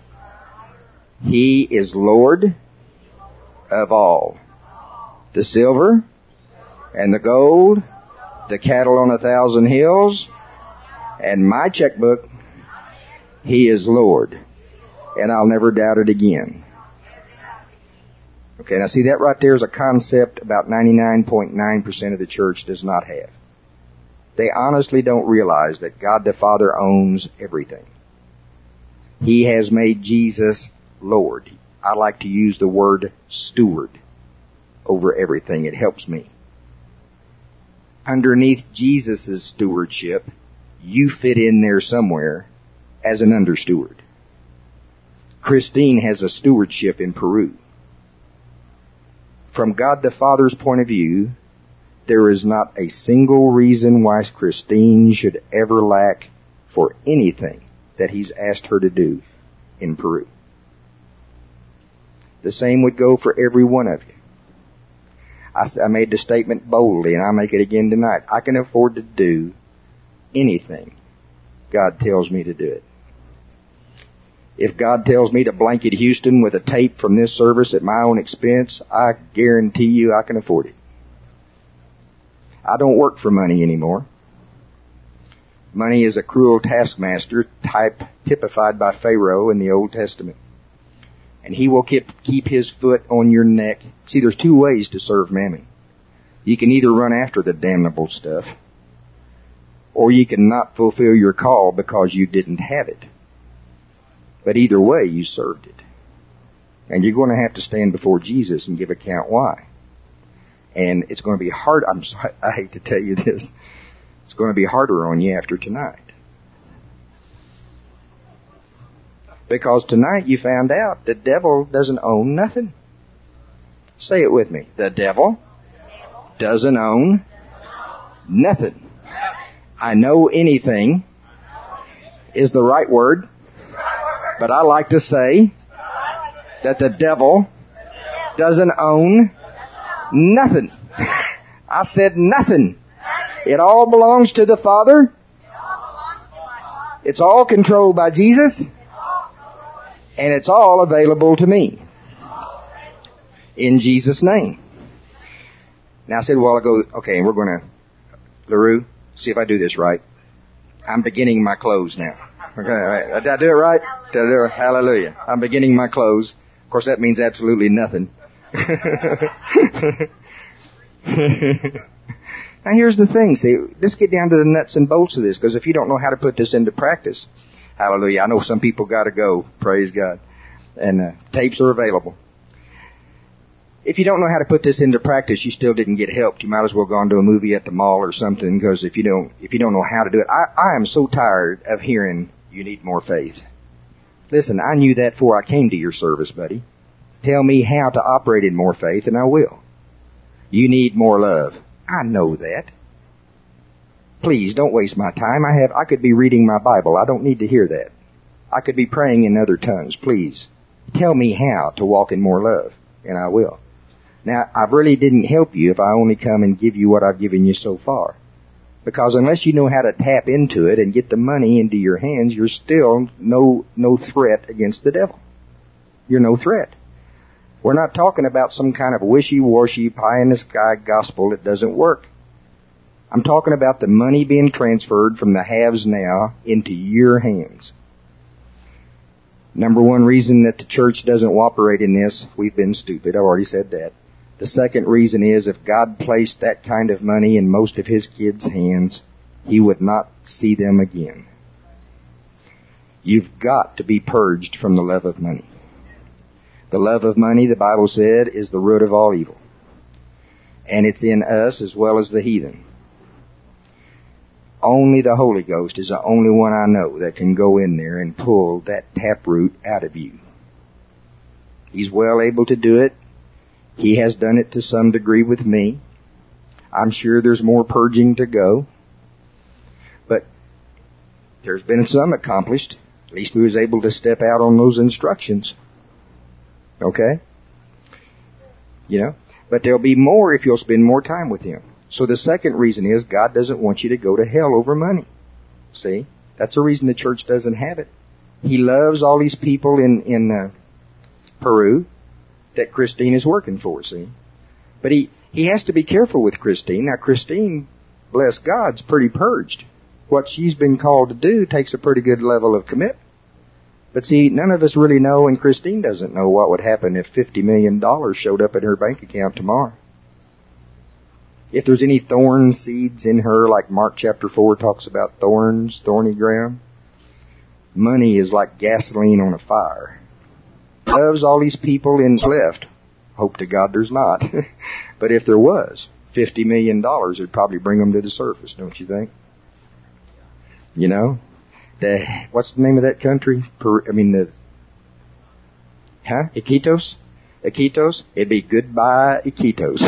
Speaker 1: He is Lord of all. The silver and the gold, the cattle on 1,000 hills, and my checkbook, He is Lord. And I'll never doubt it again. Okay, now see, that right there is a concept about 99.9% of the church does not have. They honestly don't realize that God the Father owns everything. He has made Jesus Lord. I like to use the word steward over everything. It helps me. Underneath Jesus' stewardship, you fit in there somewhere as an understeward. Christine has a stewardship in Peru. From God the Father's point of view, there is not a single reason why Christine should ever lack for anything that He's asked her to do in Peru. The same would go for every one of you. I made the statement boldly, and I'll make it again tonight. I can afford to do anything God tells me to do it. If God tells me to blanket Houston with a tape from this service at my own expense, I guarantee you I can afford it. I don't work for money anymore. Money is a cruel taskmaster typified by Pharaoh in the Old Testament. And he will keep his foot on your neck. See, there's two ways to serve mammon. You can either run after the damnable stuff, or you can not fulfill your call because you didn't have it. But either way, you served it. And you're going to have to stand before Jesus and give account why. And it's going to be hard. I'm sorry, I hate to tell you this. It's going to be harder on you after tonight. Because tonight you found out the devil doesn't own nothing. Say it with me. The devil doesn't own nothing. I know anything is the right word, but I like to say that the devil doesn't own nothing. I said nothing. It all belongs to the Father. It's all controlled by Jesus. And it's all available to me. In Jesus' name. Now I said a while ago, okay, we're going to, LaRue, see if I do this right. I'm beginning my close now. Okay, all right. Did I do it right? Did I do it? Hallelujah. I'm beginning my close. Of course, that means absolutely nothing. Now here's the thing, see, let's get down to the nuts and bolts of this, because if you don't know how to put this into practice, hallelujah, I know some people got to go, praise God, and tapes are available. If you don't know how to put this into practice, you still didn't get help. You might as well go on to a movie at the mall or something, because if you don't know how to do it, I am so tired of hearing you need more faith. Listen, I knew that before I came to your service, buddy. Tell me how to operate in more faith, and I will. You need more love. I know that. Please, don't waste my time. I could be reading my Bible. I don't need to hear that. I could be praying in other tongues. Please, tell me how to walk in more love, and I will. Now, I really didn't help you if I only come and give you what I've given you so far. Because unless you know how to tap into it and get the money into your hands, you're still no threat against the devil. You're no threat. We're not talking about some kind of wishy-washy, pie-in-the-sky gospel that doesn't work. I'm talking about the money being transferred from the haves now into your hands. Number one reason that the church doesn't operate in this, we've been stupid. I've already said that. The second reason is if God placed that kind of money in most of His kids' hands, He would not see them again. You've got to be purged from the love of money. The love of money, the Bible said, is the root of all evil. And it's in us as well as the heathen. Only the Holy Ghost is the only one I know that can go in there and pull that taproot out of you. He's well able to do it. He has done it to some degree with me. I'm sure there's more purging to go. But there's been some accomplished. At least we was able to step out on those instructions. Okay? You know? But there'll be more if you'll spend more time with Him. So the second reason is God doesn't want you to go to hell over money. See? That's the reason the church doesn't have it. He loves all these people in Peru that Christine is working for, see? But he has to be careful with Christine. Now Christine, bless God, is pretty purged. What she's been called to do takes a pretty good level of commitment. But see, none of us really know, and Christine doesn't know what would happen if $50 million showed up in her bank account tomorrow. If there's any thorn seeds in her, like Mark chapter 4 talks about thorns, thorny ground, money is like gasoline on a fire. Loves all these people in left. Hope to God there's not. But if there was, $50 million would probably bring them to the surface, don't you think? You know? What's the name of that country? Iquitos? Iquitos? It'd be goodbye Iquitos.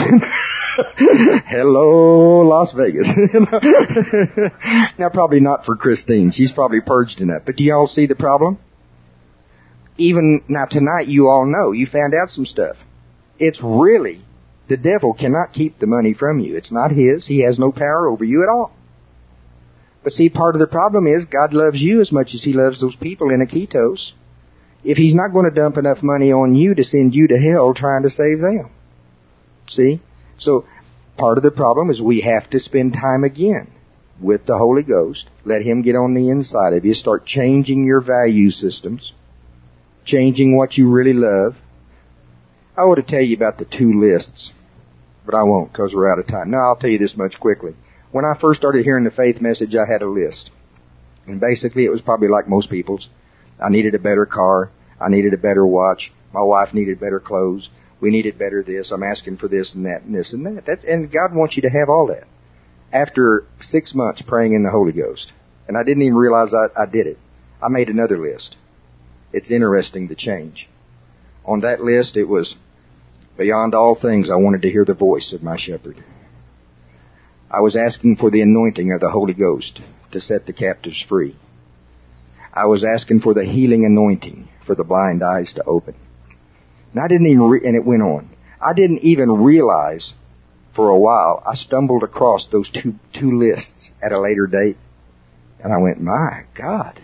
Speaker 1: Hello, Las Vegas. Now, probably not for Christine. She's probably purged enough. But do y'all see the problem? Even now tonight, you all know, you found out some stuff. It's really, the devil cannot keep the money from you. It's not his. He has no power over you at all. But see, part of the problem is God loves you as much as He loves those people in Iquitos. If He's not going to dump enough money on you to send you to hell trying to save them. See? So, part of the problem is we have to spend time again with the Holy Ghost. Let Him get on the inside of you. Start changing your value systems. Changing what you really love. I ought to tell you about the 2 lists, but I won't because we're out of time. No, I'll tell you this much quickly. When I first started hearing the faith message, I had a list. And basically it was probably like most people's. I needed a better car. I needed a better watch. My wife needed better clothes. We needed better this. I'm asking for this and that and this and that. And God wants you to have all that. After 6 months praying in the Holy Ghost, and I didn't even realize I did it, I made another list. It's interesting to change. On that list, it was, beyond all things, I wanted to hear the voice of my shepherd. I was asking for the anointing of the Holy Ghost to set the captives free. I was asking for the healing anointing for the blind eyes to open. And I didn't even, and it went on. I didn't even realize for a while I stumbled across those two lists at a later date. And I went, my God.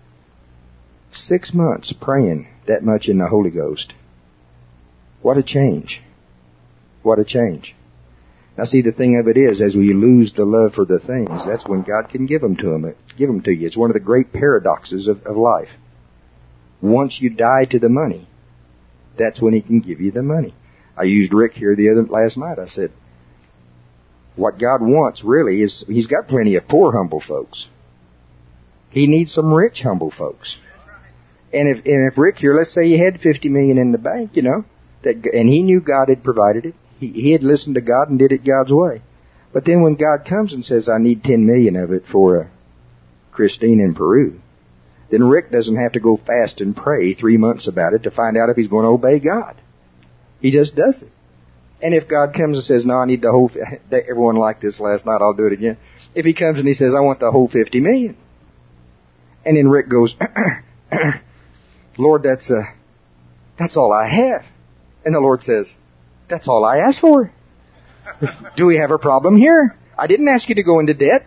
Speaker 1: 6 months praying that much in the Holy Ghost. What a change. What a change. Now see, the thing of it is, as we lose the love for the things, that's when God can give them to you. It's one of the great paradoxes of life. Once you die to the money, that's when He can give you the money. I used Rick here last night. I said, what God wants really is, He's got plenty of poor, humble folks. He needs some rich, humble folks. And if Rick here, let's say he had $50 million in the bank, you know, and he knew God had provided it. He had listened to God and did it God's way. But then when God comes and says, I need $10 million of it for Christine in Peru, then Rick doesn't have to go fast and pray 3 months about it to find out if he's going to obey God. He just does it. And if God comes and says, no, I need the whole, everyone liked this last night, I'll do it again. If He comes and He says, I want the whole $50 million. And then Rick goes, Lord, that's all I have. And the Lord says, that's all I asked for. Do we have a problem here? I didn't ask you to go into debt.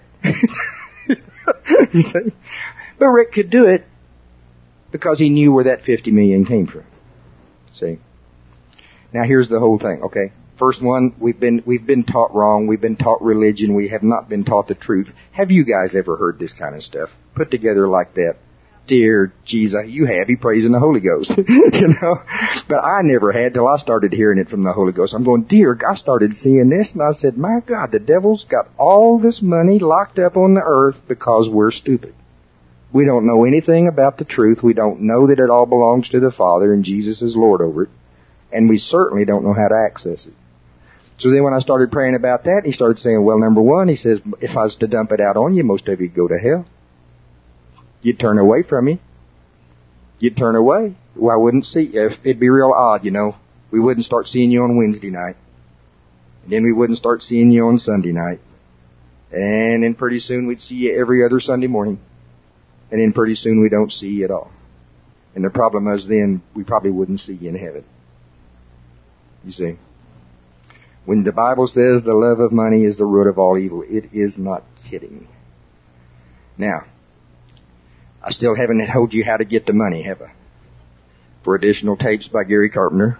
Speaker 1: You see? But Rick could do it because he knew where that $50 million came from. See? Now here's the whole thing, okay? First one, we've been taught wrong. We've been taught religion. We have not been taught the truth. Have you guys ever heard this kind of stuff put together like that? Dear Jesus, you have. He prays in the Holy Ghost. You know? But I never had till I started hearing it from the Holy Ghost. I'm going, dear, I started seeing this and I said, my God, the devil's got all this money locked up on the earth because we're stupid. We don't know anything about the truth. We don't know that it all belongs to the Father and Jesus is Lord over it. And we certainly don't know how to access it. So then when I started praying about that, He started saying, well, number one, He says, if I was to dump it out on you, most of you'd go to hell. You'd turn away from me. You'd turn away. Well, I wouldn't see, it'd be real odd, you know. We wouldn't start seeing you on Wednesday night. And then we wouldn't start seeing you on Sunday night. And then pretty soon we'd see you every other Sunday morning. And then pretty soon we don't see you at all. And the problem is then we probably wouldn't see you in heaven. You see? When the Bible says the love of money is the root of all evil, it is not kidding. Now, I still haven't told you how to get the money, have I? For additional tapes by Gary Carpenter.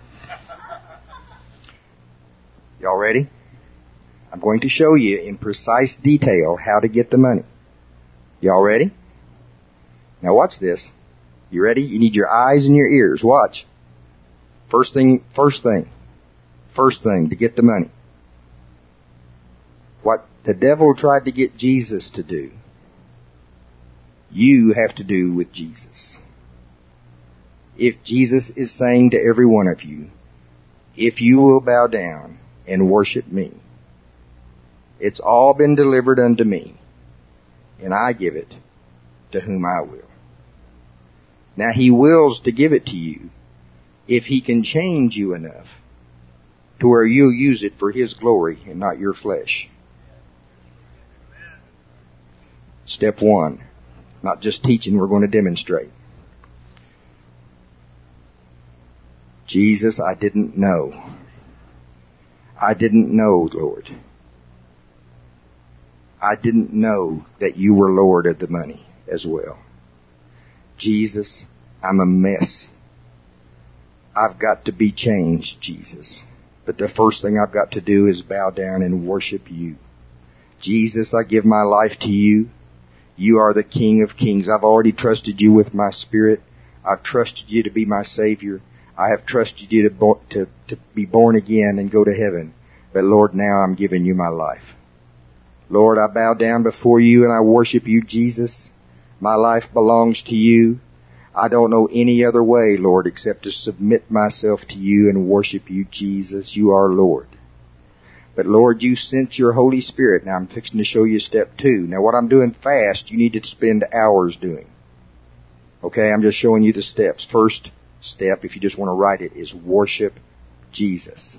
Speaker 1: Y'all ready? I'm going to show you in precise detail how to get the money. Y'all ready? Now watch this. You ready? You need your eyes and your ears. Watch. First thing to get the money. What the devil tried to get Jesus to do, you have to do with Jesus. If Jesus is saying to every one of you, if you will bow down and worship me, it's all been delivered unto me, and I give it to whom I will. Now he wills to give it to you if he can change you enough to where you'll use it for his glory and not your flesh. Step one. Not just teaching, we're going to demonstrate. Jesus, I didn't know. I didn't know, Lord. I didn't know that you were Lord of the money as well. Jesus, I'm a mess. I've got to be changed, Jesus. But the first thing I've got to do is bow down and worship you. Jesus, I give my life to you. You are the King of Kings. I've already trusted you with my spirit. I've trusted you to be my Savior. I have trusted you to be born again and go to heaven. But Lord, now I'm giving you my life. Lord, I bow down before you and I worship you, Jesus. My life belongs to you. I don't know any other way, Lord, except to submit myself to you and worship you, Jesus. You are Lord. But Lord, you sent your Holy Spirit. Now I'm fixing to show you step 2. Now what I'm doing fast, you need to spend hours doing. Okay, I'm just showing you the steps. First step, if you just want to write it, is worship Jesus.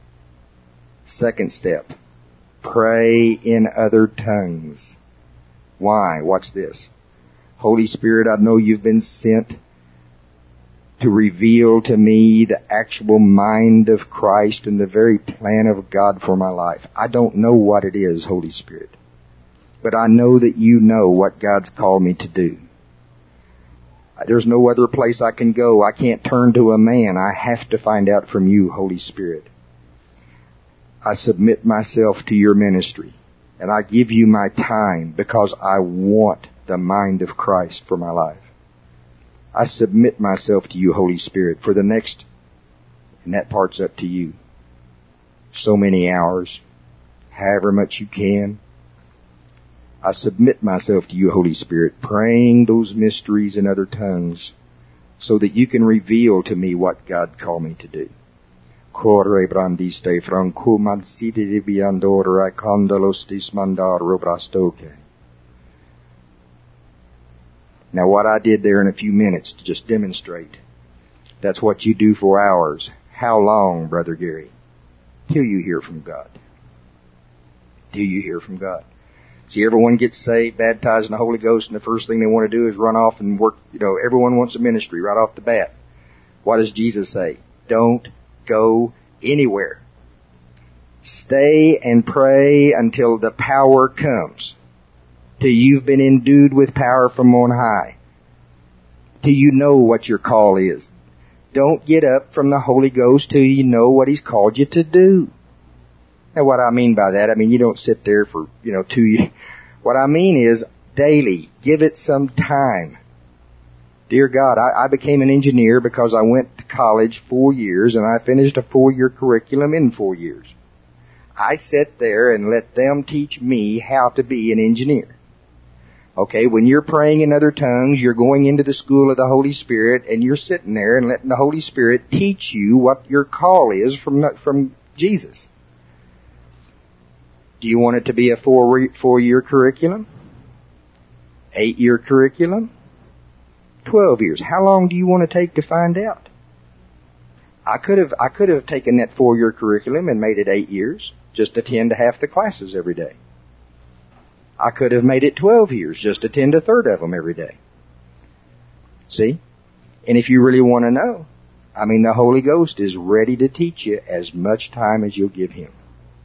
Speaker 1: Second step, pray in other tongues. Why? Watch this. Holy Spirit, I know you've been sent to reveal to me the actual mind of Christ and the very plan of God for my life. I don't know what it is, Holy Spirit, but I know that you know what God's called me to do. There's no other place I can go. I can't turn to a man. I have to find out from you, Holy Spirit. I submit myself to your ministry, and I give you my time because I want the mind of Christ for my life. I submit myself to you, Holy Spirit, for the next, and that part's up to you, so many hours, however much you can. I submit myself to you, Holy Spirit, praying those mysteries in other tongues so that you can reveal to me what God called me to do. Corre brandiste franco mansiti di biandora condolostis mandar robrastoke. Now what I did there in a few minutes to just demonstrate, that's what you do for hours. How long, Brother Gary? Till you hear from God. Till you hear from God. See, everyone gets saved, baptized in the Holy Ghost, and the first thing they want to do is run off and work. Everyone wants a ministry right off the bat. What does Jesus say? Don't go anywhere. Stay and pray until the power comes. Till you've been endued with power from on high. Till you know what your call is. Don't get up from the Holy Ghost till you know what He's called you to do. Now what I mean by that, you don't sit there for, 2 years. What I mean is daily. Give it some time. Dear God, I became an engineer because I went to college 4 years and I finished a 4-year curriculum in 4 years. I sat there and let them teach me how to be an engineer. Okay, when you're praying in other tongues, you're going into the school of the Holy Spirit and you're sitting there and letting the Holy Spirit teach you what your call is from Jesus. Do you want it to be a 4-year curriculum? 8-year curriculum? 12 years. How long do you want to take to find out? I could have taken that 4-year curriculum and made it 8 years, just attend half the classes every day. I could have made it 12 years, just attend a third of them every day. See? And if you really want to know, the Holy Ghost is ready to teach you as much time as you'll give Him.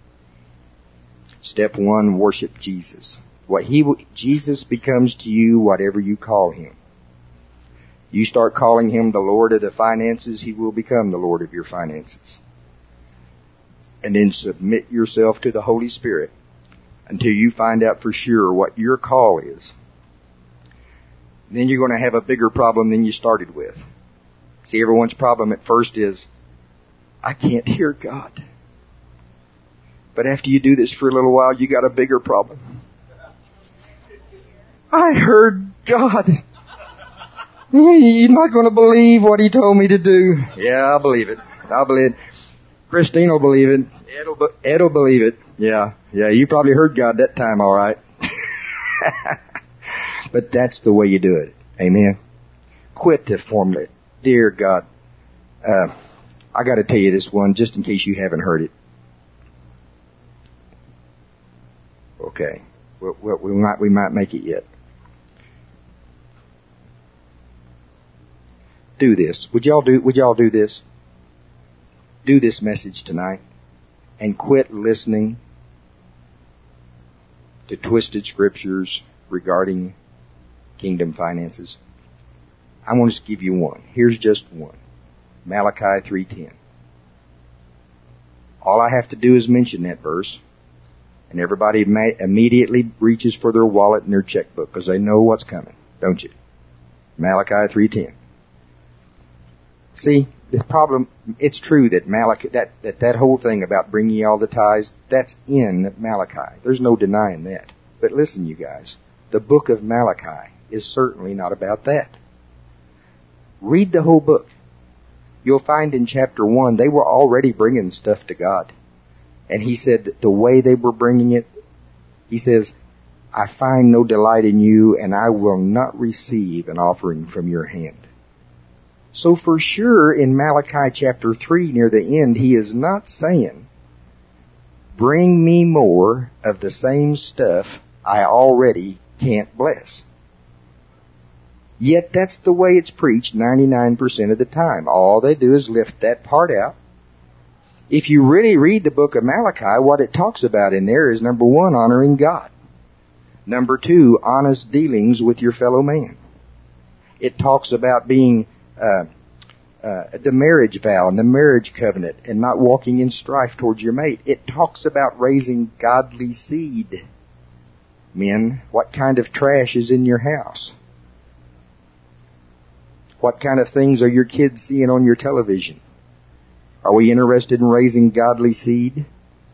Speaker 1: Step 1, worship Jesus. Jesus becomes to you whatever you call Him. You start calling Him the Lord of the finances, He will become the Lord of your finances. And then submit yourself to the Holy Spirit until you find out for sure what your call is. Then you're going to have a bigger problem than you started with. See, everyone's problem at first is, I can't hear God. But after you do this for a little while, you got a bigger problem. I heard God. You're not going to believe what He told me to do. Yeah, I'll believe it. I'll believe it. Christine will believe it. Ed will believe it. Yeah, you probably heard God that time, all right. But that's the way you do it. Amen. Quit the formula. Dear God, I got to tell you this one just in case you haven't heard it. Okay, we might make it yet. Do this. Would y'all do this? Do this message tonight, and quit listening to twisted scriptures regarding kingdom finances. I want to just give you one. Here's just one. Malachi 3:10. All I have to do is mention that verse, and everybody immediately reaches for their wallet and their checkbook because they know what's coming, don't you? Malachi 3:10. See, the problem, it's true that Malachi, that whole thing about bring ye all the tithes, that's in Malachi. There's no denying that. But listen, you guys, the book of Malachi is certainly not about that. Read the whole book. You'll find in chapter 1, they were already bringing stuff to God. And he said that the way they were bringing it, he says, I find no delight in you, and I will not receive an offering from your hand. So for sure, in Malachi chapter 3, near the end, he is not saying, bring me more of the same stuff I already can't bless. Yet that's the way it's preached 99% of the time. All they do is lift that part out. If you really read the book of Malachi, what it talks about in there is, number 1, honoring God. Number 2, honest dealings with your fellow man. It talks about being the marriage vow and the marriage covenant and not walking in strife towards your mate. It talks about raising godly seed. Men, what kind of trash is in your house? What kind of things are your kids seeing on your television? Are we interested in raising godly seed?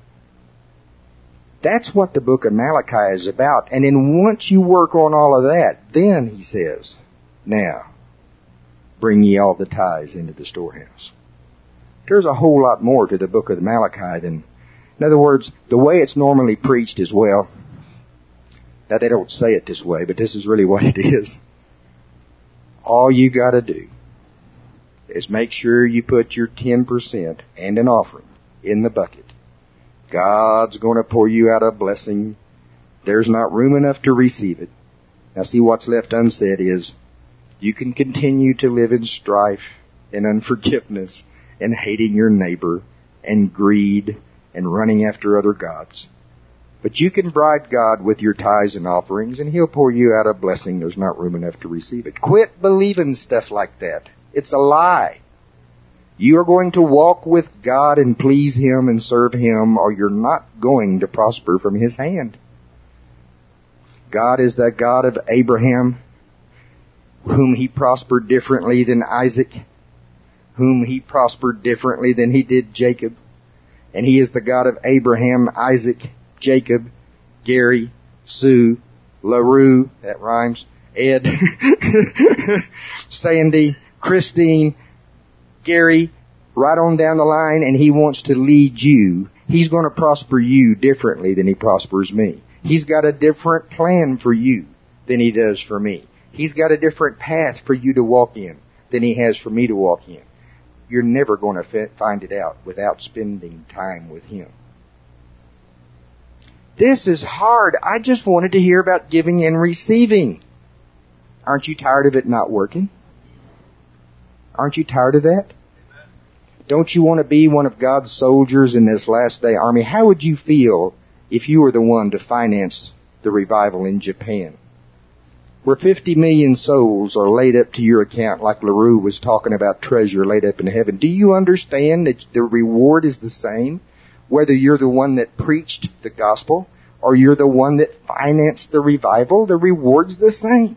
Speaker 1: That's what the book of Malachi is about. And then once you work on all of that, then he says, now, bring ye all the tithes into the storehouse. There's a whole lot more to the book of Malachi than, in other words, the way it's normally preached as well. Now they don't say it this way, but this is really what it is. All you gotta do is make sure you put your 10% and an offering in the bucket. God's gonna pour you out a blessing. There's not room enough to receive it. Now see, what's left unsaid is, you can continue to live in strife and unforgiveness and hating your neighbor and greed and running after other gods. But you can bribe God with your tithes and offerings, and He'll pour you out a blessing. There's not room enough to receive it. Quit believing stuff like that. It's a lie. You are going to walk with God and please Him and serve Him, or you're not going to prosper from His hand. God is the God of Abraham, whom He prospered differently than Isaac, whom He prospered differently than He did Jacob. And He is the God of Abraham, Isaac, Jacob, Gary, Sue, LaRue, that rhymes, Ed, Sandy, Christine, Gary, right on down the line, and He wants to lead you. He's going to prosper you differently than He prospers me. He's got a different plan for you than He does for me. He's got a different path for you to walk in than He has for me to walk in. You're never going to find it out without spending time with Him. This is hard. I just wanted to hear about giving and receiving. Aren't you tired of it not working? Aren't you tired of that? Don't you want to be one of God's soldiers in this last day army? How would you feel if you were the one to finance the revival in Japan, where 50 million souls are laid up to your account, like LaRue was talking about treasure laid up in heaven? Do you understand that the reward is the same, whether you're the one that preached the gospel or you're the one that financed the revival? The reward's the same.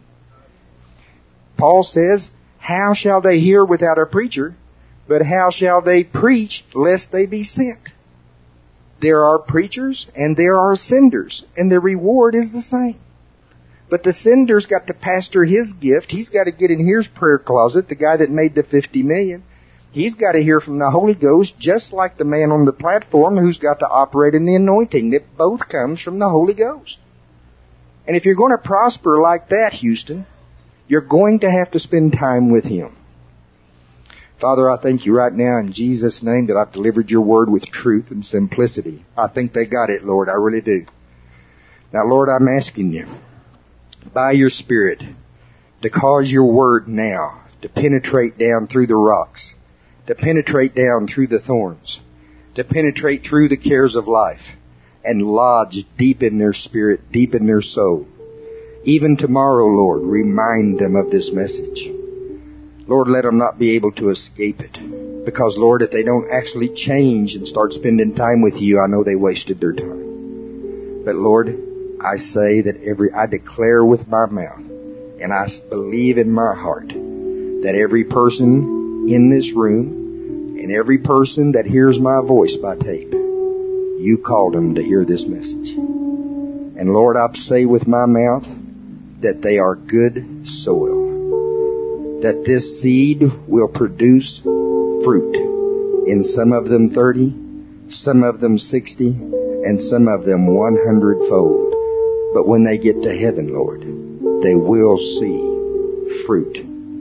Speaker 1: Paul says, how shall they hear without a preacher? But how shall they preach lest they be sent? There are preachers and there are senders, and the reward is the same. But the sender's got to pastor his gift. He's got to get in his prayer closet, the guy that made the 50 million. He's got to hear from the Holy Ghost, just like the man on the platform who's got to operate in the anointing. That both comes from the Holy Ghost. And if you're going to prosper like that, Houston, you're going to have to spend time with Him. Father, I thank you right now in Jesus' name that I've delivered your word with truth and simplicity. I think they got it, Lord. I really do. Now, Lord, I'm asking you, by your Spirit, to cause your word now to penetrate down through the rocks, to penetrate down through the thorns, to penetrate through the cares of life, and lodge deep in their spirit, deep in their soul. Even tomorrow, Lord, remind them of this message. Lord, let them not be able to escape it. Because, Lord, if they don't actually change and start spending time with you, I know they wasted their time. But, Lord, I say that I declare with my mouth, and I believe in my heart, that every person in this room, and every person that hears my voice by tape, you called them to hear this message. And, Lord, I say with my mouth that they are good soil. That this seed will produce fruit. In some of them 30, some of them 60, and some of them 100-fold. But when they get to heaven, Lord, they will see fruit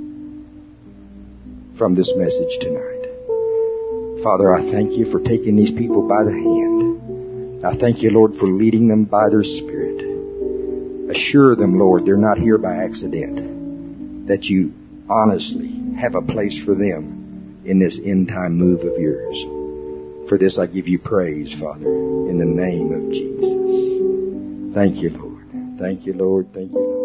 Speaker 1: from this message tonight. Father, I thank you for taking these people by the hand. I thank you, Lord, for leading them by their Spirit. Assure them, Lord, they're not here by accident. That you honestly have a place for them in this end-time move of yours. For this I give you praise, Father, in the name of Jesus. Thank you, Lord. Thank you, Lord. Thank you, Lord.